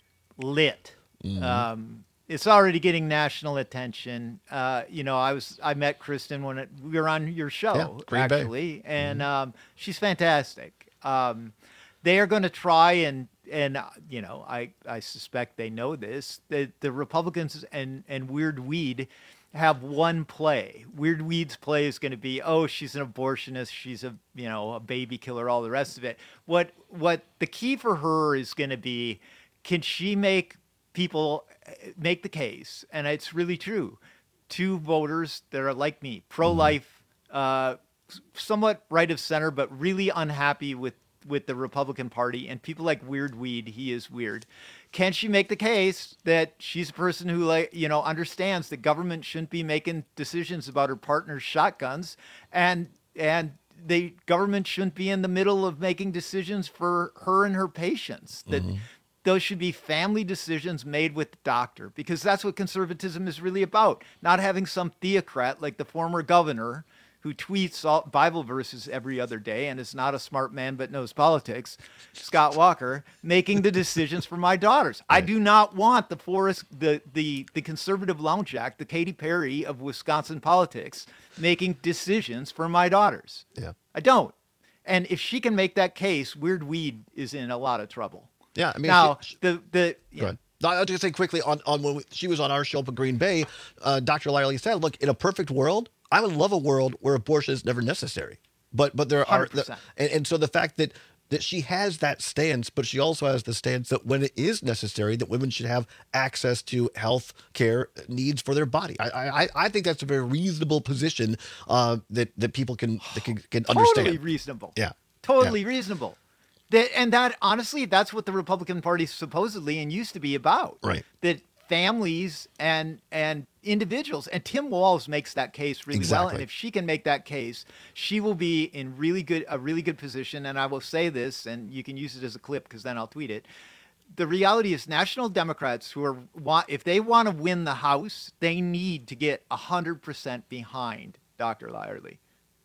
Speaker 22: lit. Mm-hmm. Um, it's already getting national attention. Uh, you know, I was I met Kristen when it, we were on your show
Speaker 20: yeah,
Speaker 22: actually,
Speaker 20: Bay.
Speaker 22: and
Speaker 20: mm-hmm.
Speaker 22: um, she's fantastic. Um, they are going to try and. And, you know, I, I suspect they know this, that the Republicans and, and Weird Weed have one play. Weird Weed's play is going to be, oh, she's an abortionist, she's a, you know, a baby killer, all the rest of it. What what the key for her is going to be, can she make people make the case? And it's really true. Two voters that are like me, pro-life, uh, somewhat right of center, but really unhappy with with the Republican Party, and people like Weird Weed, he is weird. Can she make the case that she's a person who, like, you know, understands that government shouldn't be making decisions about her partner's shotguns, and and the government shouldn't be in the middle of making decisions for her and her patients? That mm-hmm. those should be family decisions made with the doctor, because that's what conservatism is really about. Not having some theocrat like the former governor who tweets all Bible verses every other day and is not a smart man but knows politics, Scott Walker, making the decisions for my daughters. Right. I do not want the Forrest, the the the conservative lounge act, the Katy Perry of Wisconsin politics, making decisions for my daughters.
Speaker 20: Yeah,
Speaker 22: I don't. And if she can make that case, Weird Weed is in a lot of trouble.
Speaker 20: Yeah, I mean,
Speaker 22: now
Speaker 20: she,
Speaker 22: the the yeah.
Speaker 20: Go ahead. I was just say quickly on on when we, she was on our show up in Green Bay, uh, Doctor Lyerly said, "Look, in a perfect world, I would love a world where abortion is never necessary." But but there are, the, and, and so the fact that that she has that stance, but she also has the stance that when it is necessary, that women should have access to health care needs for their body. I I, I think that's a very reasonable position uh, that that people can that can, can
Speaker 22: totally
Speaker 20: understand.
Speaker 22: Totally reasonable.
Speaker 20: Yeah,
Speaker 22: totally
Speaker 20: yeah.
Speaker 22: reasonable. That, and that, honestly, that's what the Republican Party supposedly and used to be about.
Speaker 20: Right.
Speaker 22: That families and and individuals, and Tim Walz makes that case really
Speaker 20: exactly.
Speaker 22: well. And if she can make that case, she will be in really good a really good position. And I will say this, and you can use it as a clip because then I'll tweet it. The reality is, national Democrats who are want if they want to win the House, they need to get a hundred percent behind Doctor Lyerly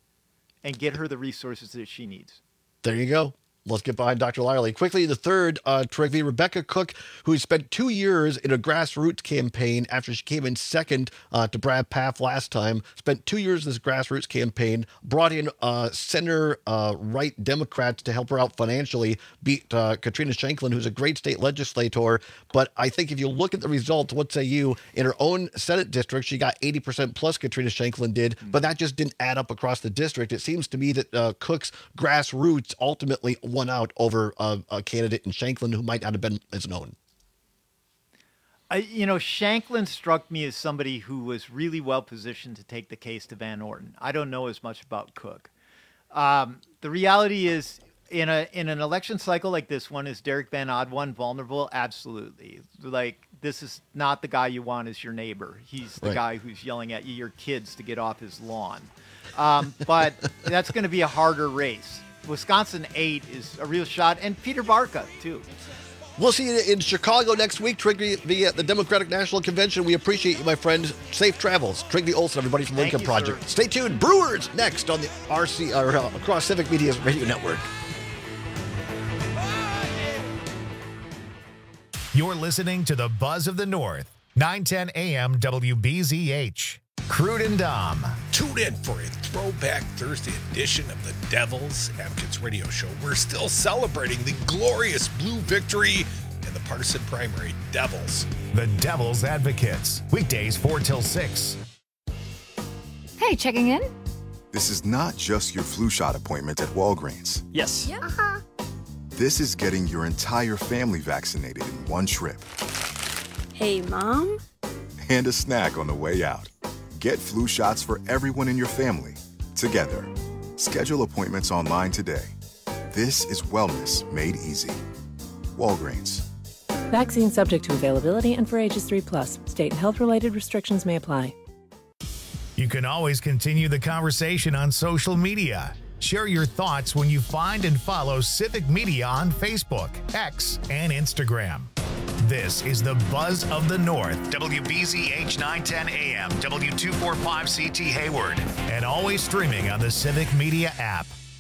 Speaker 22: and get her the resources that she needs.
Speaker 20: There you go. Let's get behind Doctor Lyerly. Quickly, the third, uh, Trigby, Rebecca Cook, who spent two years in a grassroots campaign after she came in second uh, to Brad Pfaff last time, spent two years in this grassroots campaign, brought in uh, center uh, right Democrats to help her out financially, beat uh, Katrina Shankland, who's a great state legislator. But I think if you look at the results, what say you, in her own Senate district, she got eighty percent plus Katrina Shankland did, mm-hmm. but that just didn't add up across the district. It seems to me that uh, Cook's grassroots ultimately won out over uh, a candidate in Shankland who might not have been as known.
Speaker 22: Uh, you know, Shankland struck me as somebody who was really well positioned to take the case to Van Orden. I don't know as much about Cook. Um, the reality is, in a in an election cycle like this one, is Derek Van Oddone vulnerable? Absolutely. Like, this is not the guy you want as your neighbor. He's the
Speaker 20: right.
Speaker 22: guy who's yelling at you, your kids, to get off his lawn. Um, but that's going to be a harder race. Wisconsin eight is a real shot, and Peter Barca, too.
Speaker 20: We'll see you in Chicago next week, Trigby, via the Democratic National Convention. We appreciate you, my friend. Safe travels. Trigby Olson, everybody from Lincoln Project.
Speaker 22: Sir.
Speaker 20: Stay tuned. Brewers next on the R C or uh, across Civic Media's radio network.
Speaker 1: You're listening to the Buzz of the North, nine ten A M W B Z H. Crude and Dom.
Speaker 10: Tune in for a throwback Thursday edition of the Devil's Advocates radio show. We're still celebrating the glorious blue victory in the partisan primary. Devils.
Speaker 1: The Devil's Advocates. Weekdays four till six.
Speaker 6: Hey, checking in?
Speaker 17: This is not just your flu shot appointment at Walgreens.
Speaker 6: Yes. Yeah. Uh-huh.
Speaker 17: This is getting your entire family vaccinated in one trip.
Speaker 6: Hey, Mom?
Speaker 17: And a snack on the way out. Get flu shots for everyone in your family, together. Schedule appointments online today. This is wellness made easy. Walgreens.
Speaker 18: Vaccine subject to availability and for ages three plus. State and health-related restrictions may apply.
Speaker 1: You can always continue the conversation on social media. Share your thoughts when you find and follow Civic Media on Facebook, X, and Instagram. This is the Buzz of the North, W B Z H nine ten A M, W two forty-five C T Hayward, and always streaming on the Civic Media app.